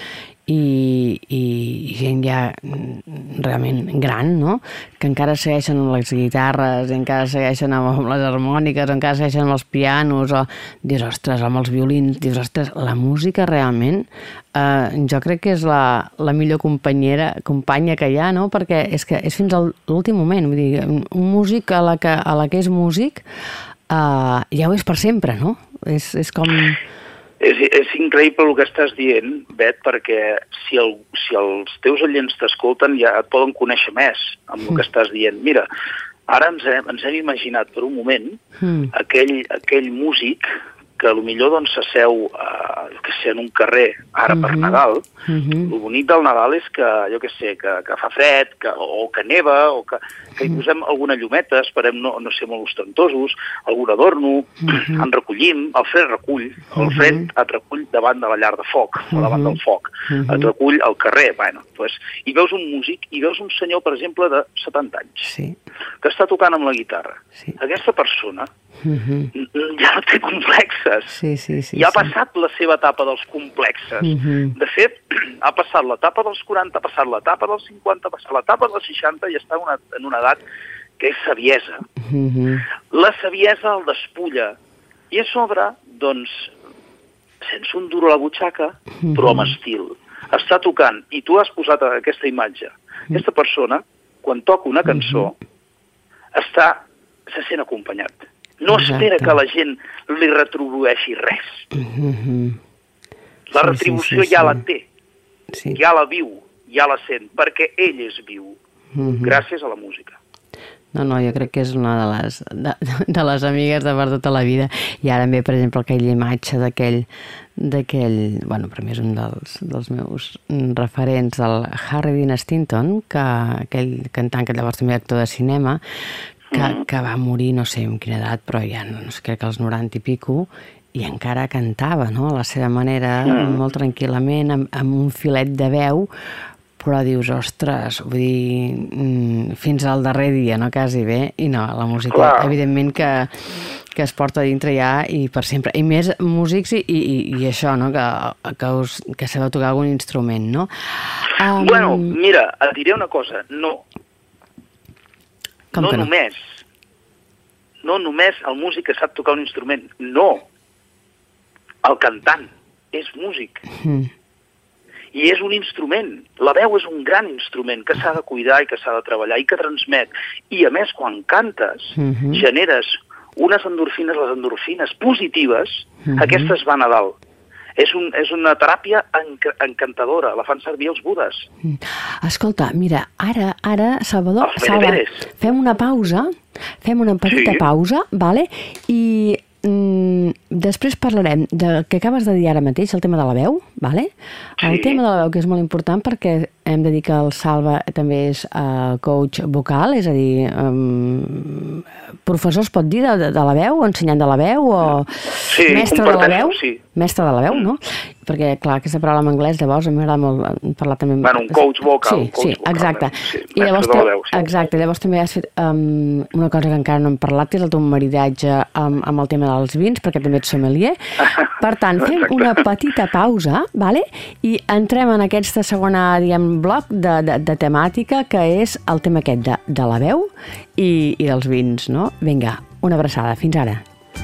i, i gent ja realment gran, no? Que encara segueixen amb les guitarres, encara segueixen amb les harmòniques, encara segueixen amb els pianos, o dius, ostres, amb els violins, dius, ostres, la música realment, eh, jo crec que és la, la millor companyera, companya que hi ha, no? Perquè és que és fins a l'últim moment, vull dir, un músic a la que, a la que és músic, eh, ja ho és per sempre, no? És, és com... És, és increïble el que estàs dient, Bet, perquè si, el, si els teus oients t'escolten ja et poden conèixer més amb el que estàs dient. Mira, ara ens hem, ens hem imaginat per un moment mm. aquell, aquell músic que potser doncs, s'asseu eh, que sé, en un carrer ara mm-hmm. per Nadal. Mm-hmm. El bonic del Nadal és que, jo què sé, que, que fa fred, que, o que neva, o que, que hi posem alguna llumeta, esperem no, no ser molt ostentosos, algun adorno, mm-hmm. en recollim, el fred recull, el fred mm-hmm. et recull davant de la llar de foc, mm-hmm. o davant del foc, mm-hmm. et recull al carrer, bueno, pues, i veus un músic, i veus un senyor, per exemple, de setanta anys, sí. que està tocant amb la guitarra. Sí. Aquesta persona mm-hmm. ja no té complexes. Sí, sí, sí, ja ha sí. passat la seva etapa dels complexes. Mm-hmm. De fet, ha passat l'etapa dels quaranta, ha passat l'etapa dels cinquanta, ha passat l'etapa dels seixanta i està una, en una edat que és saviesa. Mm-hmm. La saviesa el despulla. I a sobre, doncs, sense un duro a la butxaca, mm-hmm. però amb estil. Està tocant, i tu has posat aquesta imatge. Mm-hmm. Aquesta persona, quan toca una cançó, mm-hmm. està, se sent acompanyat. No espera Exacte. Que la gent li retribueixi res. Mm-hmm. La retribució sí, sí, sí, ja sí. la té, sí. ja la viu, ja la sent, perquè ell és viu, mm-hmm. gràcies a la música. No, no, jo crec que és una de les, de, de les amigues de per tota la vida. I ara em ve, per exemple, aquella imatge d'aquell, d'aquell, bueno, per mi és un dels, dels meus referents, del Harry Dean Stanton, que, aquell cantant que llavors també actor de cinema, que, mm-hmm. que va morir, no sé en quina edat, però ja no sé, crec que als noranta i pico, i encara cantava, no?, a la seva manera, mm. molt tranquil·lament, amb, amb un filet de veu, però dius, ostres, vull dir, fins al darrer dia, no?, quasi bé, i no, la música, Clar. evidentment que, que es porta dintre ja i per sempre. I més músics i, i, i això, no?, que, que, us, que sabeu tocar algun instrument, no? Um... Bueno, mira, et diré una cosa, no. Com no, no només, no només el músic que sap tocar un instrument, no. El cantant és músic. Mm. I és un instrument. La veu és un gran instrument que s'ha de cuidar i que s'ha de treballar i que transmet. I a més, quan cantes, mm-hmm. generes unes endorfines, les endorfines positives, mm-hmm. aquestes van a dalt. És, un, és una teràpia enc encantadora, la fan servir els budes. Escolta, mira, ara, ara Salvador, Salva, fem una pausa, fem una petita sí. pausa, vale? I mm, després parlarem del que acabes de dir ara mateix, el tema de la veu, vale? El sí. tema de la veu, que és molt important perquè hem de dir que el Salva també és uh, coach vocal, és a dir, um, professor es pot dir de, de, de la veu, ensenyant de la veu, o sí, mestre de la veu? Sí. Mestre de la veu, no? Perquè, clar, aquesta paraula en anglès, llavors, a mi m'agrada molt parlar també... Bueno, un coach vocal. Sí, coach sí, vocal, exacte. Sí, I llavors, de la veu, sí. exacte, llavors també has fet um, una cosa que encara no hem parlat, que és el teu maridatge amb, amb el tema dels vins, perquè també ets sommelier. Per tant, fem exacte. una petita pausa, vale? I entrem en aquesta segona, diguem, bloc de, de, de temàtica, que és el tema aquest de, de la veu i, i dels vins, no? Vinga, una abraçada. Fins ara.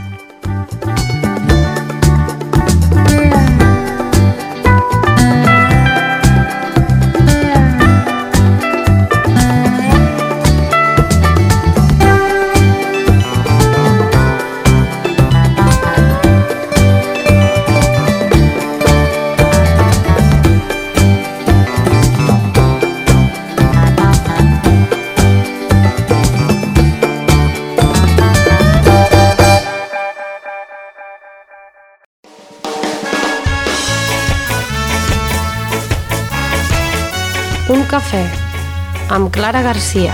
Un cafè, amb Clara Garcia.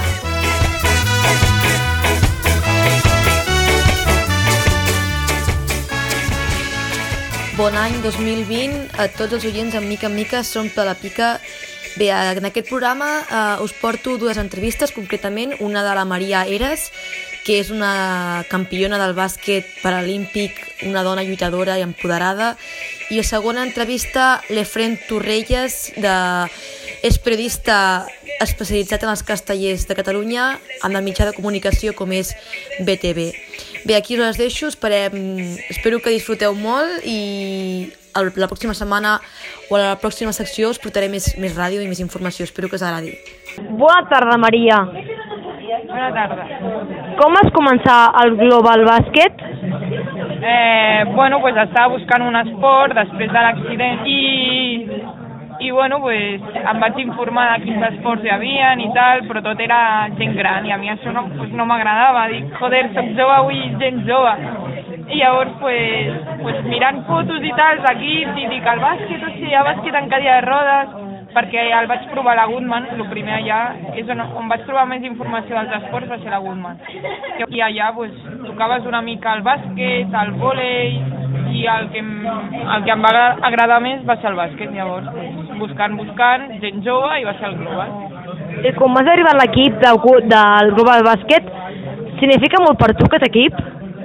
Bon any dos mil vint a tots els oients amb Mica en Mica, som per la Pica. Bé, en aquest programa eh, us porto dues entrevistes, concretament una de la Maria Eres, que és una campiona del bàsquet paralímpic, una dona lluitadora i empoderada, I la segona entrevista, l'Efren Torrelles, de... és periodista especialitzat en els castellers de Catalunya amb el mitjà de comunicació com és B T V. Bé, aquí us les deixo, esperem, espero que disfruteu molt i el, la pròxima setmana o a la pròxima secció us portaré més, més ràdio i més informació, espero que us agradi. Bona tarda, Maria. Bona tarda. Com vas començar el Global Bàsquet? Eh, bueno, pues estava buscant un esport després de l'accident i, i bueno, pues em vaig informar de quins esports hi havia i tal, però tot era gent gran i a mi això no, pues, no m'agradava. Dic, joder, soc jove, vull gent jove. I llavors, pues, pues mirant fotos i tal d'equips i dic, el bàsquet, o sigui, hi ha bàsquet en cadira de rodes, perquè el vaig provar a la Goodman, el primer allà, és on, on vaig trobar més informació dels esports va ser la Goodman. I allà pues, tocaves una mica el bàsquet, el vòlei, i el que, el que em va agradar més va ser el bàsquet. Llavors, pues, buscant, buscant, gent jove, i va ser el Global. I com vas arribar a l'equip del, del Global Bàsquet, significa molt per tu aquest equip?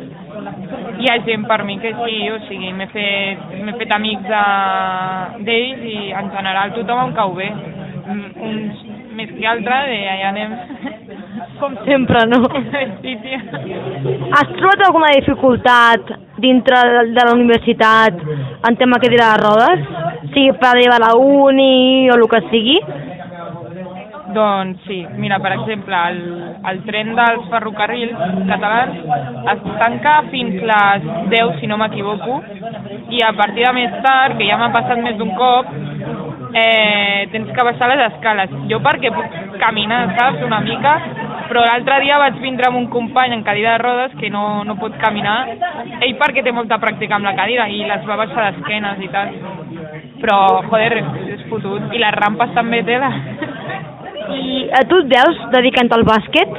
Hi ha gent per mi que sí, o sigui, m'he fet, m'he fet amics d'ells i en general tothom em cau bé. Uns més que altres, i allà anem. Com sempre, no? Sí, sí. Has trobat alguna dificultat dintre de la universitat en tema cadira de rodes? Sigui per arribar a la uni o el que sigui? Doncs sí, mira, per exemple, el, el tren dels ferrocarrils catalans es tanca fins les deu, si no m'equivoco, i a partir de més tard, que ja m'ha passat més d'un cop, eh, tens que baixar les escales. Jo perquè puc caminar, saps, una mica, però l'altre dia vaig vindre amb un company en cadira de rodes que no, no pot caminar, ell perquè té molta pràctica amb la cadira i les va baixar d'esquenes i tal. Però, joder, és fotut. I les rampes també tela. I a tu et veus dedicant al bàsquet?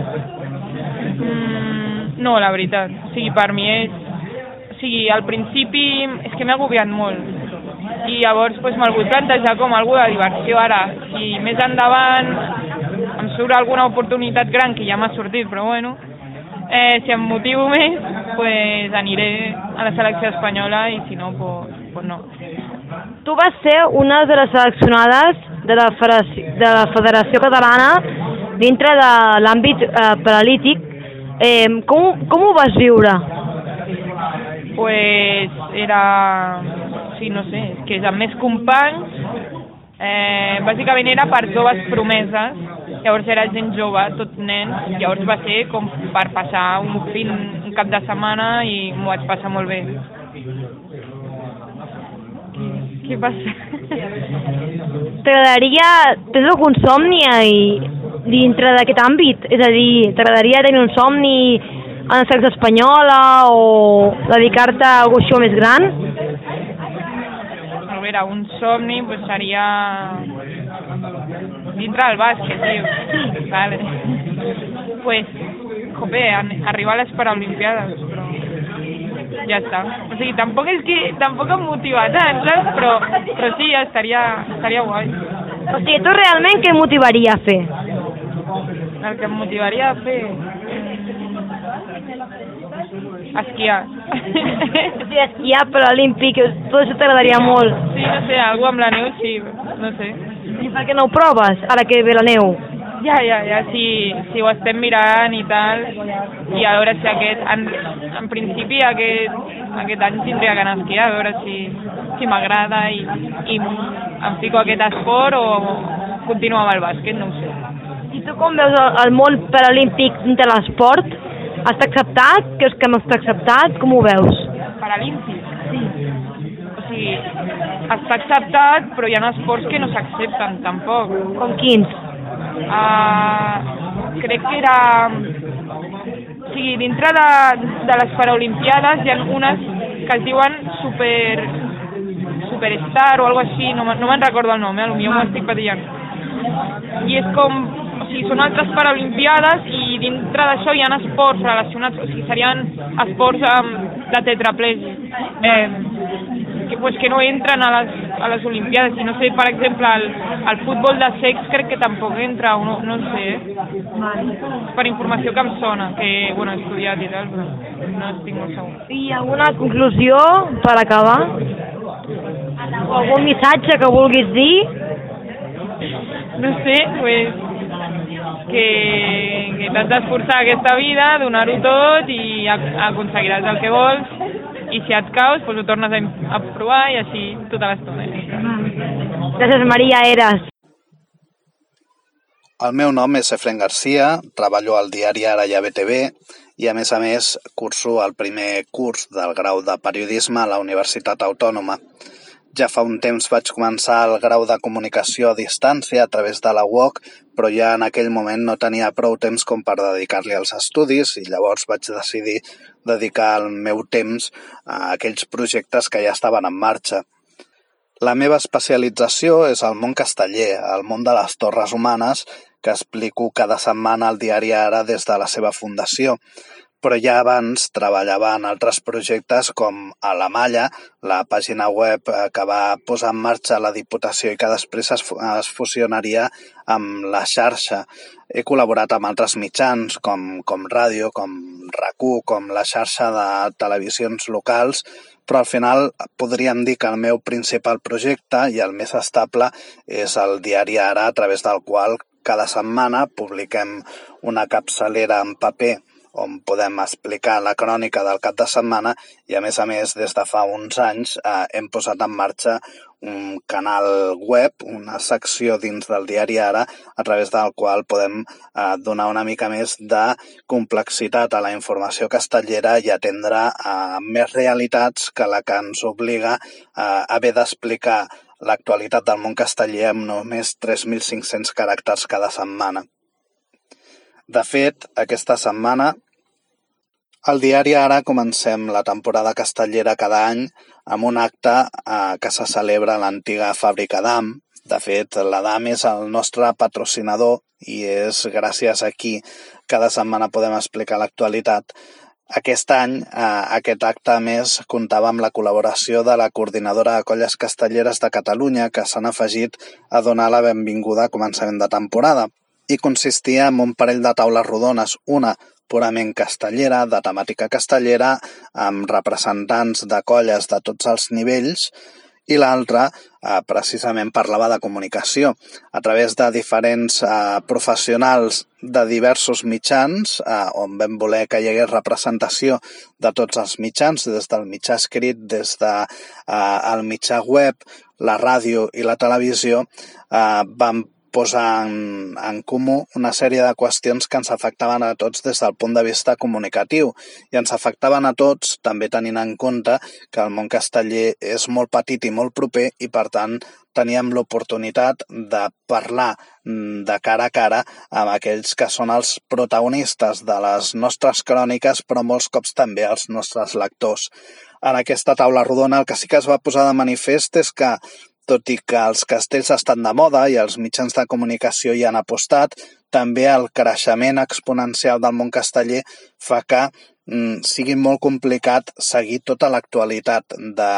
Mm, no, la veritat. O sigui, per mi és... O sigui, al principi és que m'he agobiat molt. I llavors pues, me'l vull plantejar com algú de diversió ara. Si més endavant em surt alguna oportunitat gran, que ja m'ha sortit, però bueno, eh, si em motivo més, pues aniré a la selecció espanyola i si no, pues, pues no. Tu vas ser una de les seleccionades de la Federació, de la Federació Catalana dintre de l'àmbit eh, paralític. Eh, com, com ho vas viure? Pues era... Sí, no sé, és que és amb més companys, eh, bàsicament era per joves promeses, llavors era gent jove, tot nens, llavors va ser com per passar un fin, un cap de setmana i m'ho vaig passar molt bé. Què passa? T'agradaria... Tens algun somni dintre d'aquest àmbit? És a dir, t'agradaria tenir un somni en la selecció espanyola o dedicar-te a alguna cosa més gran? A veure, un somni pues, seria dintre del bàsquet, tio. Vale. Pues, jope, arribar a les Paralimpiades, però... ja està. O sigui, tampoc és que tampoc em motiva tant, saps? Però, però sí, ja estaria, estaria guai. O sigui, tu realment què et motivaria a fer? El que em motivaria a fer... Esquiar. Sí, esquiar, però olímpic, tot això t'agradaria molt. Sí, no sé, algú amb la neu, sí, no sé. I per què no ho proves, ara que ve la neu? Ja, ja, ja, si, si ho estem mirant i tal, i a veure si aquest, en, en principi aquest, aquest any tindria ganes d'esquiar, a veure si, si m'agrada i, i em fico a aquest esport o continuo amb el bàsquet, no ho sé. I tu com veus el, el món paralímpic de l'esport? Està acceptat? Creus que no està acceptat? Com ho veus? Paralímpic? Sí. O sigui, està acceptat, però hi ha esports que no s'accepten tampoc. Com quins? Uh, crec que era... O sigui, dintre de, de les Paralimpiades hi ha unes que es diuen super... Superstar o alguna així, no, no me'n recordo el nom, eh? Potser m'ho estic patillant. I és com... O sigui, són altres Paralimpiades i dintre d'això hi ha esports relacionats, o sigui, serien esports amb la tetraplègia, eh, que, pues, que no entren a les, a les Olimpiades. I no sé, per exemple, el, el futbol de sex crec que tampoc entra, o no, no sé, eh? Per informació que em sona, que, bueno, he estudiat i tal, però no estic molt segur. I alguna conclusió per acabar? O algun missatge que vulguis dir? No sé, pues, que, que t'has d'esforçar aquesta vida, donar-ho tot i aconseguiràs el que vols, i si et caus, pues, ho tornes a, a provar i així tota l'estona. Gràcies, Maria Eres. El meu nom és Efren Garcia, treballo al diari Ara i a B T V i, a més a més, curso el primer curs del grau de periodisme a la Universitat Autònoma. Ja fa un temps vaig començar el grau de comunicació a distància a través de la U O C, però ja en aquell moment no tenia prou temps com per dedicar-li als estudis i llavors vaig decidir dedicar el meu temps a aquells projectes que ja estaven en marxa. La meva especialització és el món casteller, el món de les torres humanes, que explico cada setmana al diari Ara des de la seva fundació, però ja abans treballava en altres projectes com a La Malla, la pàgina web que va posar en marxa la Diputació i que després es, es fusionaria amb la xarxa. He col·laborat amb altres mitjans com, com ràdio, com RAC1, com la xarxa de televisions locals, però al final podríem dir que el meu principal projecte i el més estable és el diari Ara, a través del qual cada setmana publiquem una capçalera en paper on podem explicar la crònica del cap de setmana i, a més a més, des de fa uns anys eh, hem posat en marxa un canal web, una secció dins del diari Ara, a través del qual podem eh, donar una mica més de complexitat a la informació castellera i atendre eh, més realitats que la que ens obliga a haver d'explicar l'actualitat del món casteller amb només tres mil cinc-cents caràcters cada setmana. De fet, aquesta setmana al diari Ara comencem la temporada castellera cada any amb un acte eh, que se celebra a l'antiga fàbrica d'A M. De fet, la D A M és el nostre patrocinador i és gràcies a qui cada setmana podem explicar l'actualitat. Aquest any, eh, aquest acte, a més, comptava amb la col·laboració de la Coordinadora de Colles Castelleres de Catalunya, que s'han afegit a donar la benvinguda a començament de temporada, i consistia en un parell de taules rodones, una purament castellera, de temàtica castellera, amb representants de colles de tots els nivells, i l'altra eh, precisament parlava de comunicació. A través de diferents eh, professionals de diversos mitjans, eh, on vam voler que hi hagués representació de tots els mitjans, des del mitjà escrit, des del de, eh, mitjà web, la ràdio i la televisió, eh, vam posar en, en comú una sèrie de qüestions que ens afectaven a tots des del punt de vista comunicatiu i ens afectaven a tots també tenint en compte que el món casteller és molt petit i molt proper i per tant teníem l'oportunitat de parlar de cara a cara amb aquells que són els protagonistes de les nostres cròniques però molts cops també els nostres lectors. En aquesta taula rodona el que sí que es va posar de manifest és que tot i que els castells estan de moda i els mitjans de comunicació hi han apostat, també el creixement exponencial del món casteller fa que mm, sigui molt complicat seguir tota l'actualitat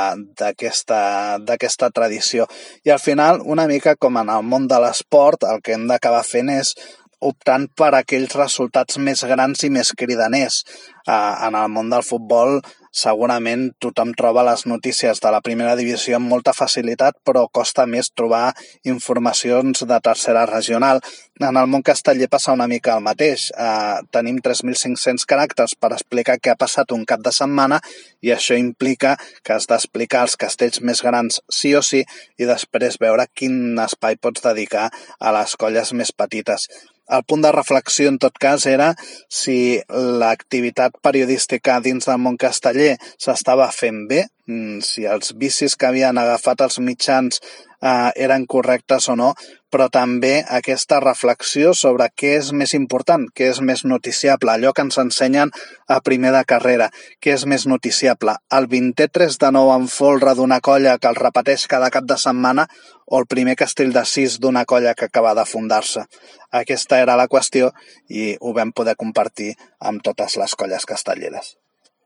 d'aquesta d'aquesta tradició. I al final, una mica com en el món de l'esport, el que hem d'acabar fent és optant per aquells resultats més grans i més cridaners. Eh, en el món del futbol segurament tothom troba les notícies de la primera divisió amb molta facilitat, però costa més trobar informacions de tercera regional. En el món casteller passa una mica el mateix. Eh, tenim tres mil cinc-cents caràcters per explicar què ha passat un cap de setmana i això implica que has d'explicar els castells més grans sí o sí i després veure quin espai pots dedicar a les colles més petites. El punt de reflexió, en tot cas, era si l'activitat periodística dins del món casteller s'estava fent bé, si els vicis que havien agafat els mitjans eh, eren correctes o no, però també aquesta reflexió sobre què és més important, què és més noticiable, allò que ens ensenyen a primer de carrera, què és més noticiable, el vint-i-tres de nou en folre d'una colla que el repeteix cada cap de setmana o el primer castell de sis d'una colla que acaba de fundar-se. Aquesta era la qüestió i ho vam poder compartir amb totes les colles castelleres.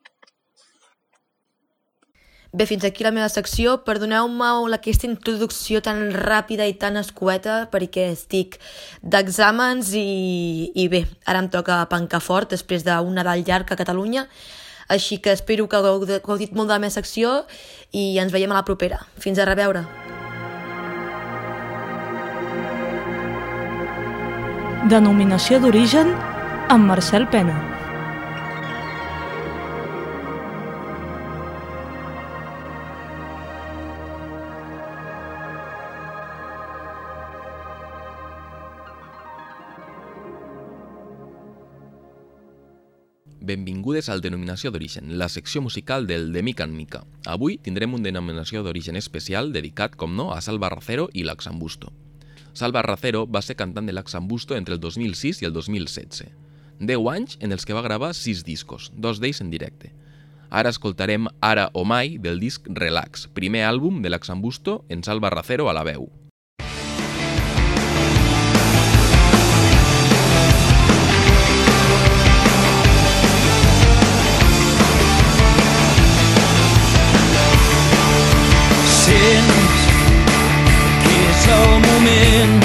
Bé, fins aquí la meva secció. Perdoneu-me aquesta introducció tan ràpida i tan escueta perquè estic d'exàmens i, i bé, ara em toca pencar fort després d'un Nadal llarg a Catalunya. Així que espero que heu gaudit molt de la meva secció i ens veiem a la propera. Fins a reveure. Denominació d'origen amb Marcel Pena. Benvingudes al Denominació d'Origen, la secció musical del De Mica en Mica. Avui tindrem un Denominació d'Origen especial dedicat, com no, a Salva Racero i l'Axambusto. Salva Racero va ser cantant de l'Axambusto entre el dos mil sis i el dos mil setze. Deu anys en els que va gravar sis discos, dos d'ells en directe. Ara escoltarem Ara o Mai del disc Relax, primer àlbum de l'Axambusto en Salva Racero a la veu. Sents que és el moment,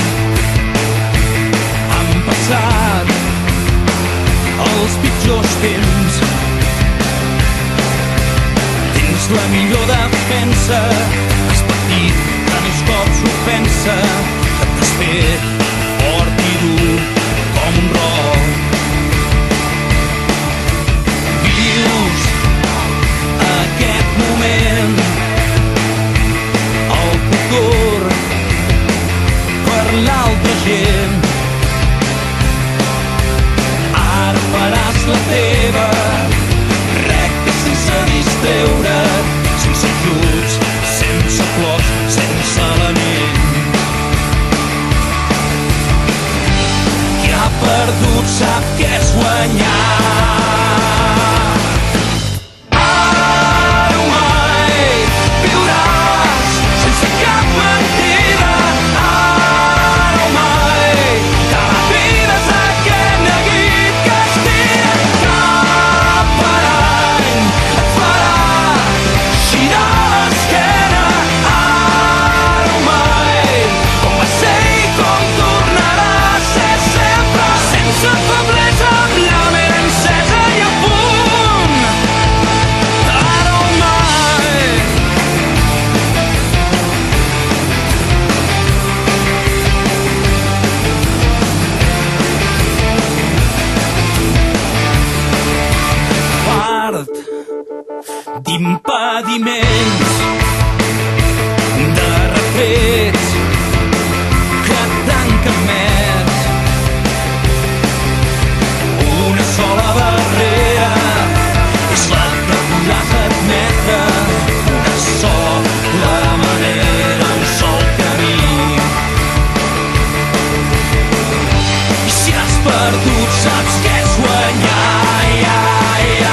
han passat els pitjors temps, tens la millor defensa, has patit tants cops ofensa, que t'has fet fort i dur com un roc. Vius aquest moment, per l'altra gent. Ara faràs la teva, recta sense distreure't, sense ajuts, sense plors, sense lament. Qui ha perdut sap què és guanyar. D'impediments, de retrets que tanquen més. Una sola barrera és la que podràs admetre, una sola manera, un sol camí. I si has perdut saps què és guanyar. Ja, ja.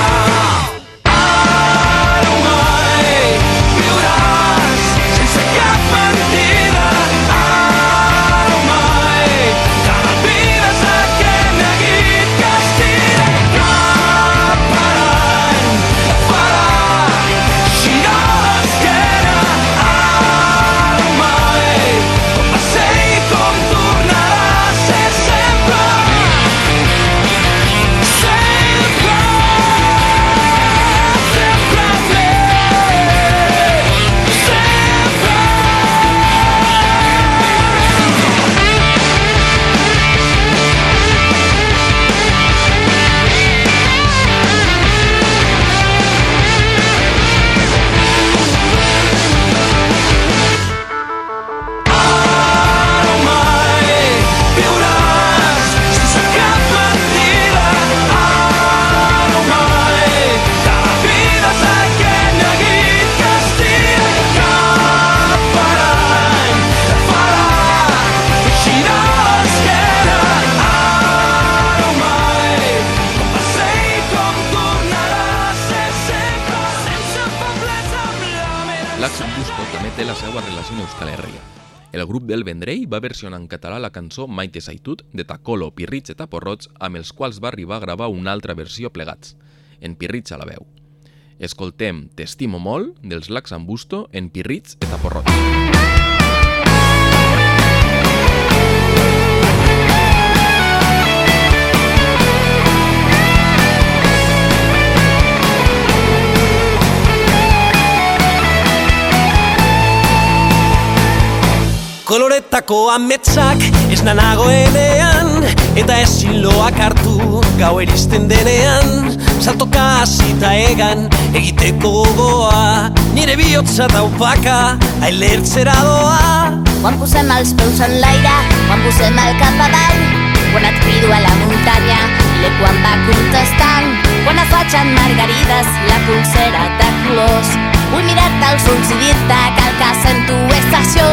L'Axambusto també té la seva relació en Euskal Herria. El grup del Vendrell va versionar en català la cançó Maite Zaitut de Takolo, Pirritx eta Porrots, amb els quals va arribar a gravar una altra versió plegats, en Pirritx a la veu. Escoltem T'estimo molt dels l'Axambusto en Pirritx eta Porrots. Koloretako ametsak ez nanagoenean, eta ezin loak hartu gau eristen denean. Saltoka hasita egan egiteko gogoa, nire bihotza daupaka ailertzera doa. Quan posem els peus en l'aire, quan posem el cap a dalt, quan et crido a la muntanya i l'eco em va contestant, quan et faig en margarides la pulsera de colors. Vull mirar-te als ulls i dir-te que el que sento és això.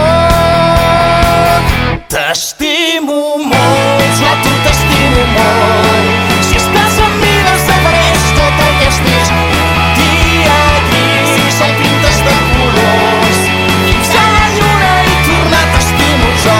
T'estimo molt, jo a tu t'estimo molt. Si estàs amb mi desapareix tot el que has vist. Dia gris el pintes de colors, fins a la lluna i tornar t'estimo jo.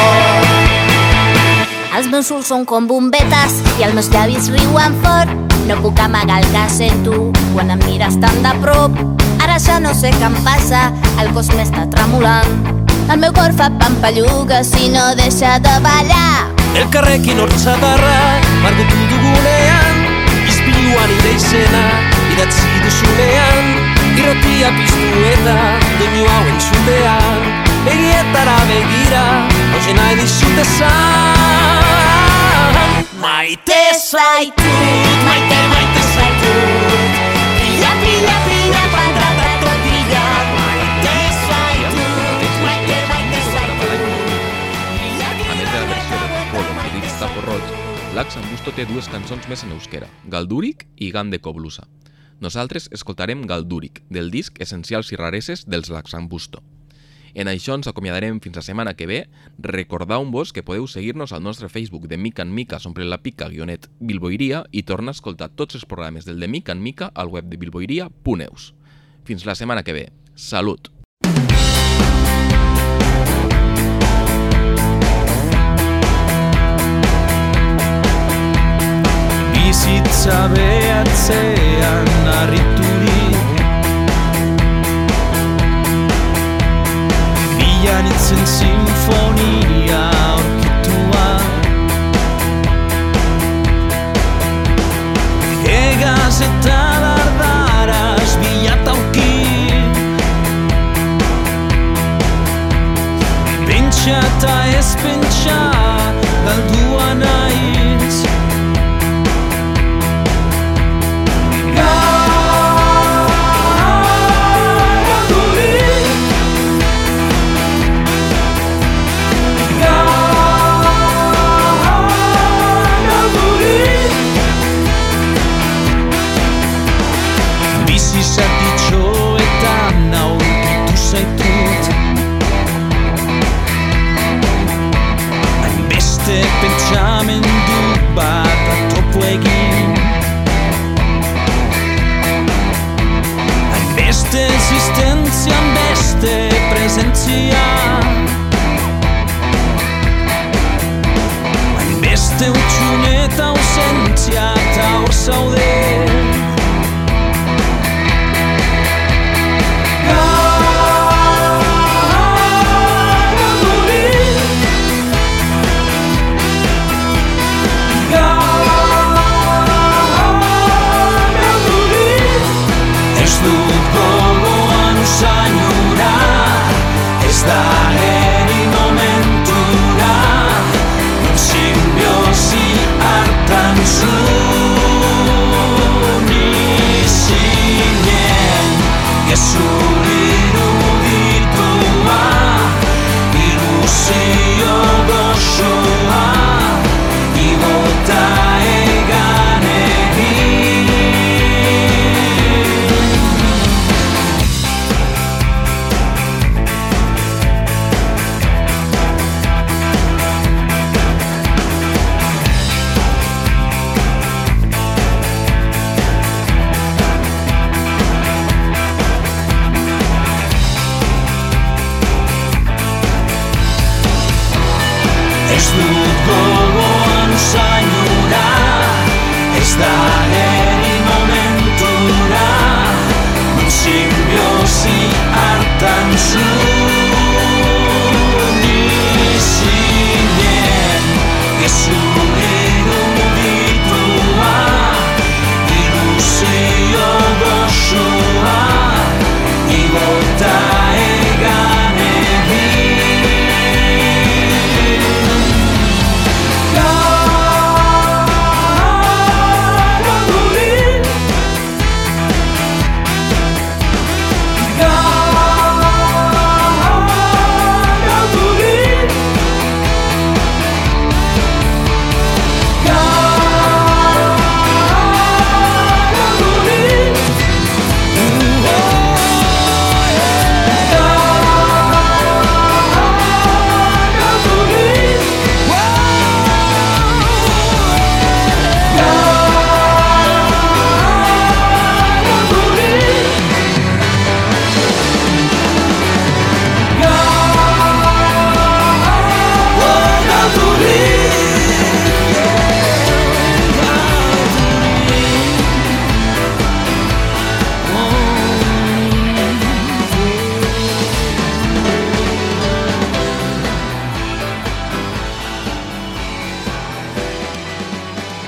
Els meus ulls són com bombetes i els meus llavis riuen fort. No puc amagar el que sento quan em mires tan de prop. Ara ja no sé què em passa, el cos m'està tremolant. El meu cor fa pampallugues i no deixa de ballar. Elkarrekin hortzatarra margotu dugunean, ispiluan ire izena idatzi duzunean, irratia piztu eta doinu hau entzutean, begietara begira hauze nahi dizut esan. Maite zaitut, maite maite zaitut, pila pila pila kuadrata tortilla. Maite zaitut, maite maite zaitut. A més de la versió de Polo que dins Tapo Roig, l'Axambusto té dues cançons més en euskera, Galdurik i Gandeko Blusa. Nosaltres escoltarem Galdurik, del disc Essencials i Rareses dels l'Axambusto. En això ens acomiadarem fins la setmana que ve. Recordeu-vos que podeu seguir-nos al nostre Facebook de Mica en Mica s'omple la pica guionet Bilboiria i tornar a escoltar tots els programes del de Mica en Mica al web de bilboiria punt eus. Fins la setmana que ve. Salut! Bizitza behatzean harriturik, bilan itzen sinfonia aurkitua, egaz eta dardaraz bilatauki, pentsa eta ez pentsa galdua naiz. Zatitxoetan aurkitu zaitut, hainbeste pentsamendu bat atopo egin, hainbeste existentzian beste presentzia, hainbeste utxun eta ausentzia eta hor zaude. Ez da eri momentura, un simbiosi hartan zu nizinen, gezur iruditua, ilusio gozoa, igota egan egin. Ez dut gogoan zainura, ez da eri momentura, un simbiosi hartan zu.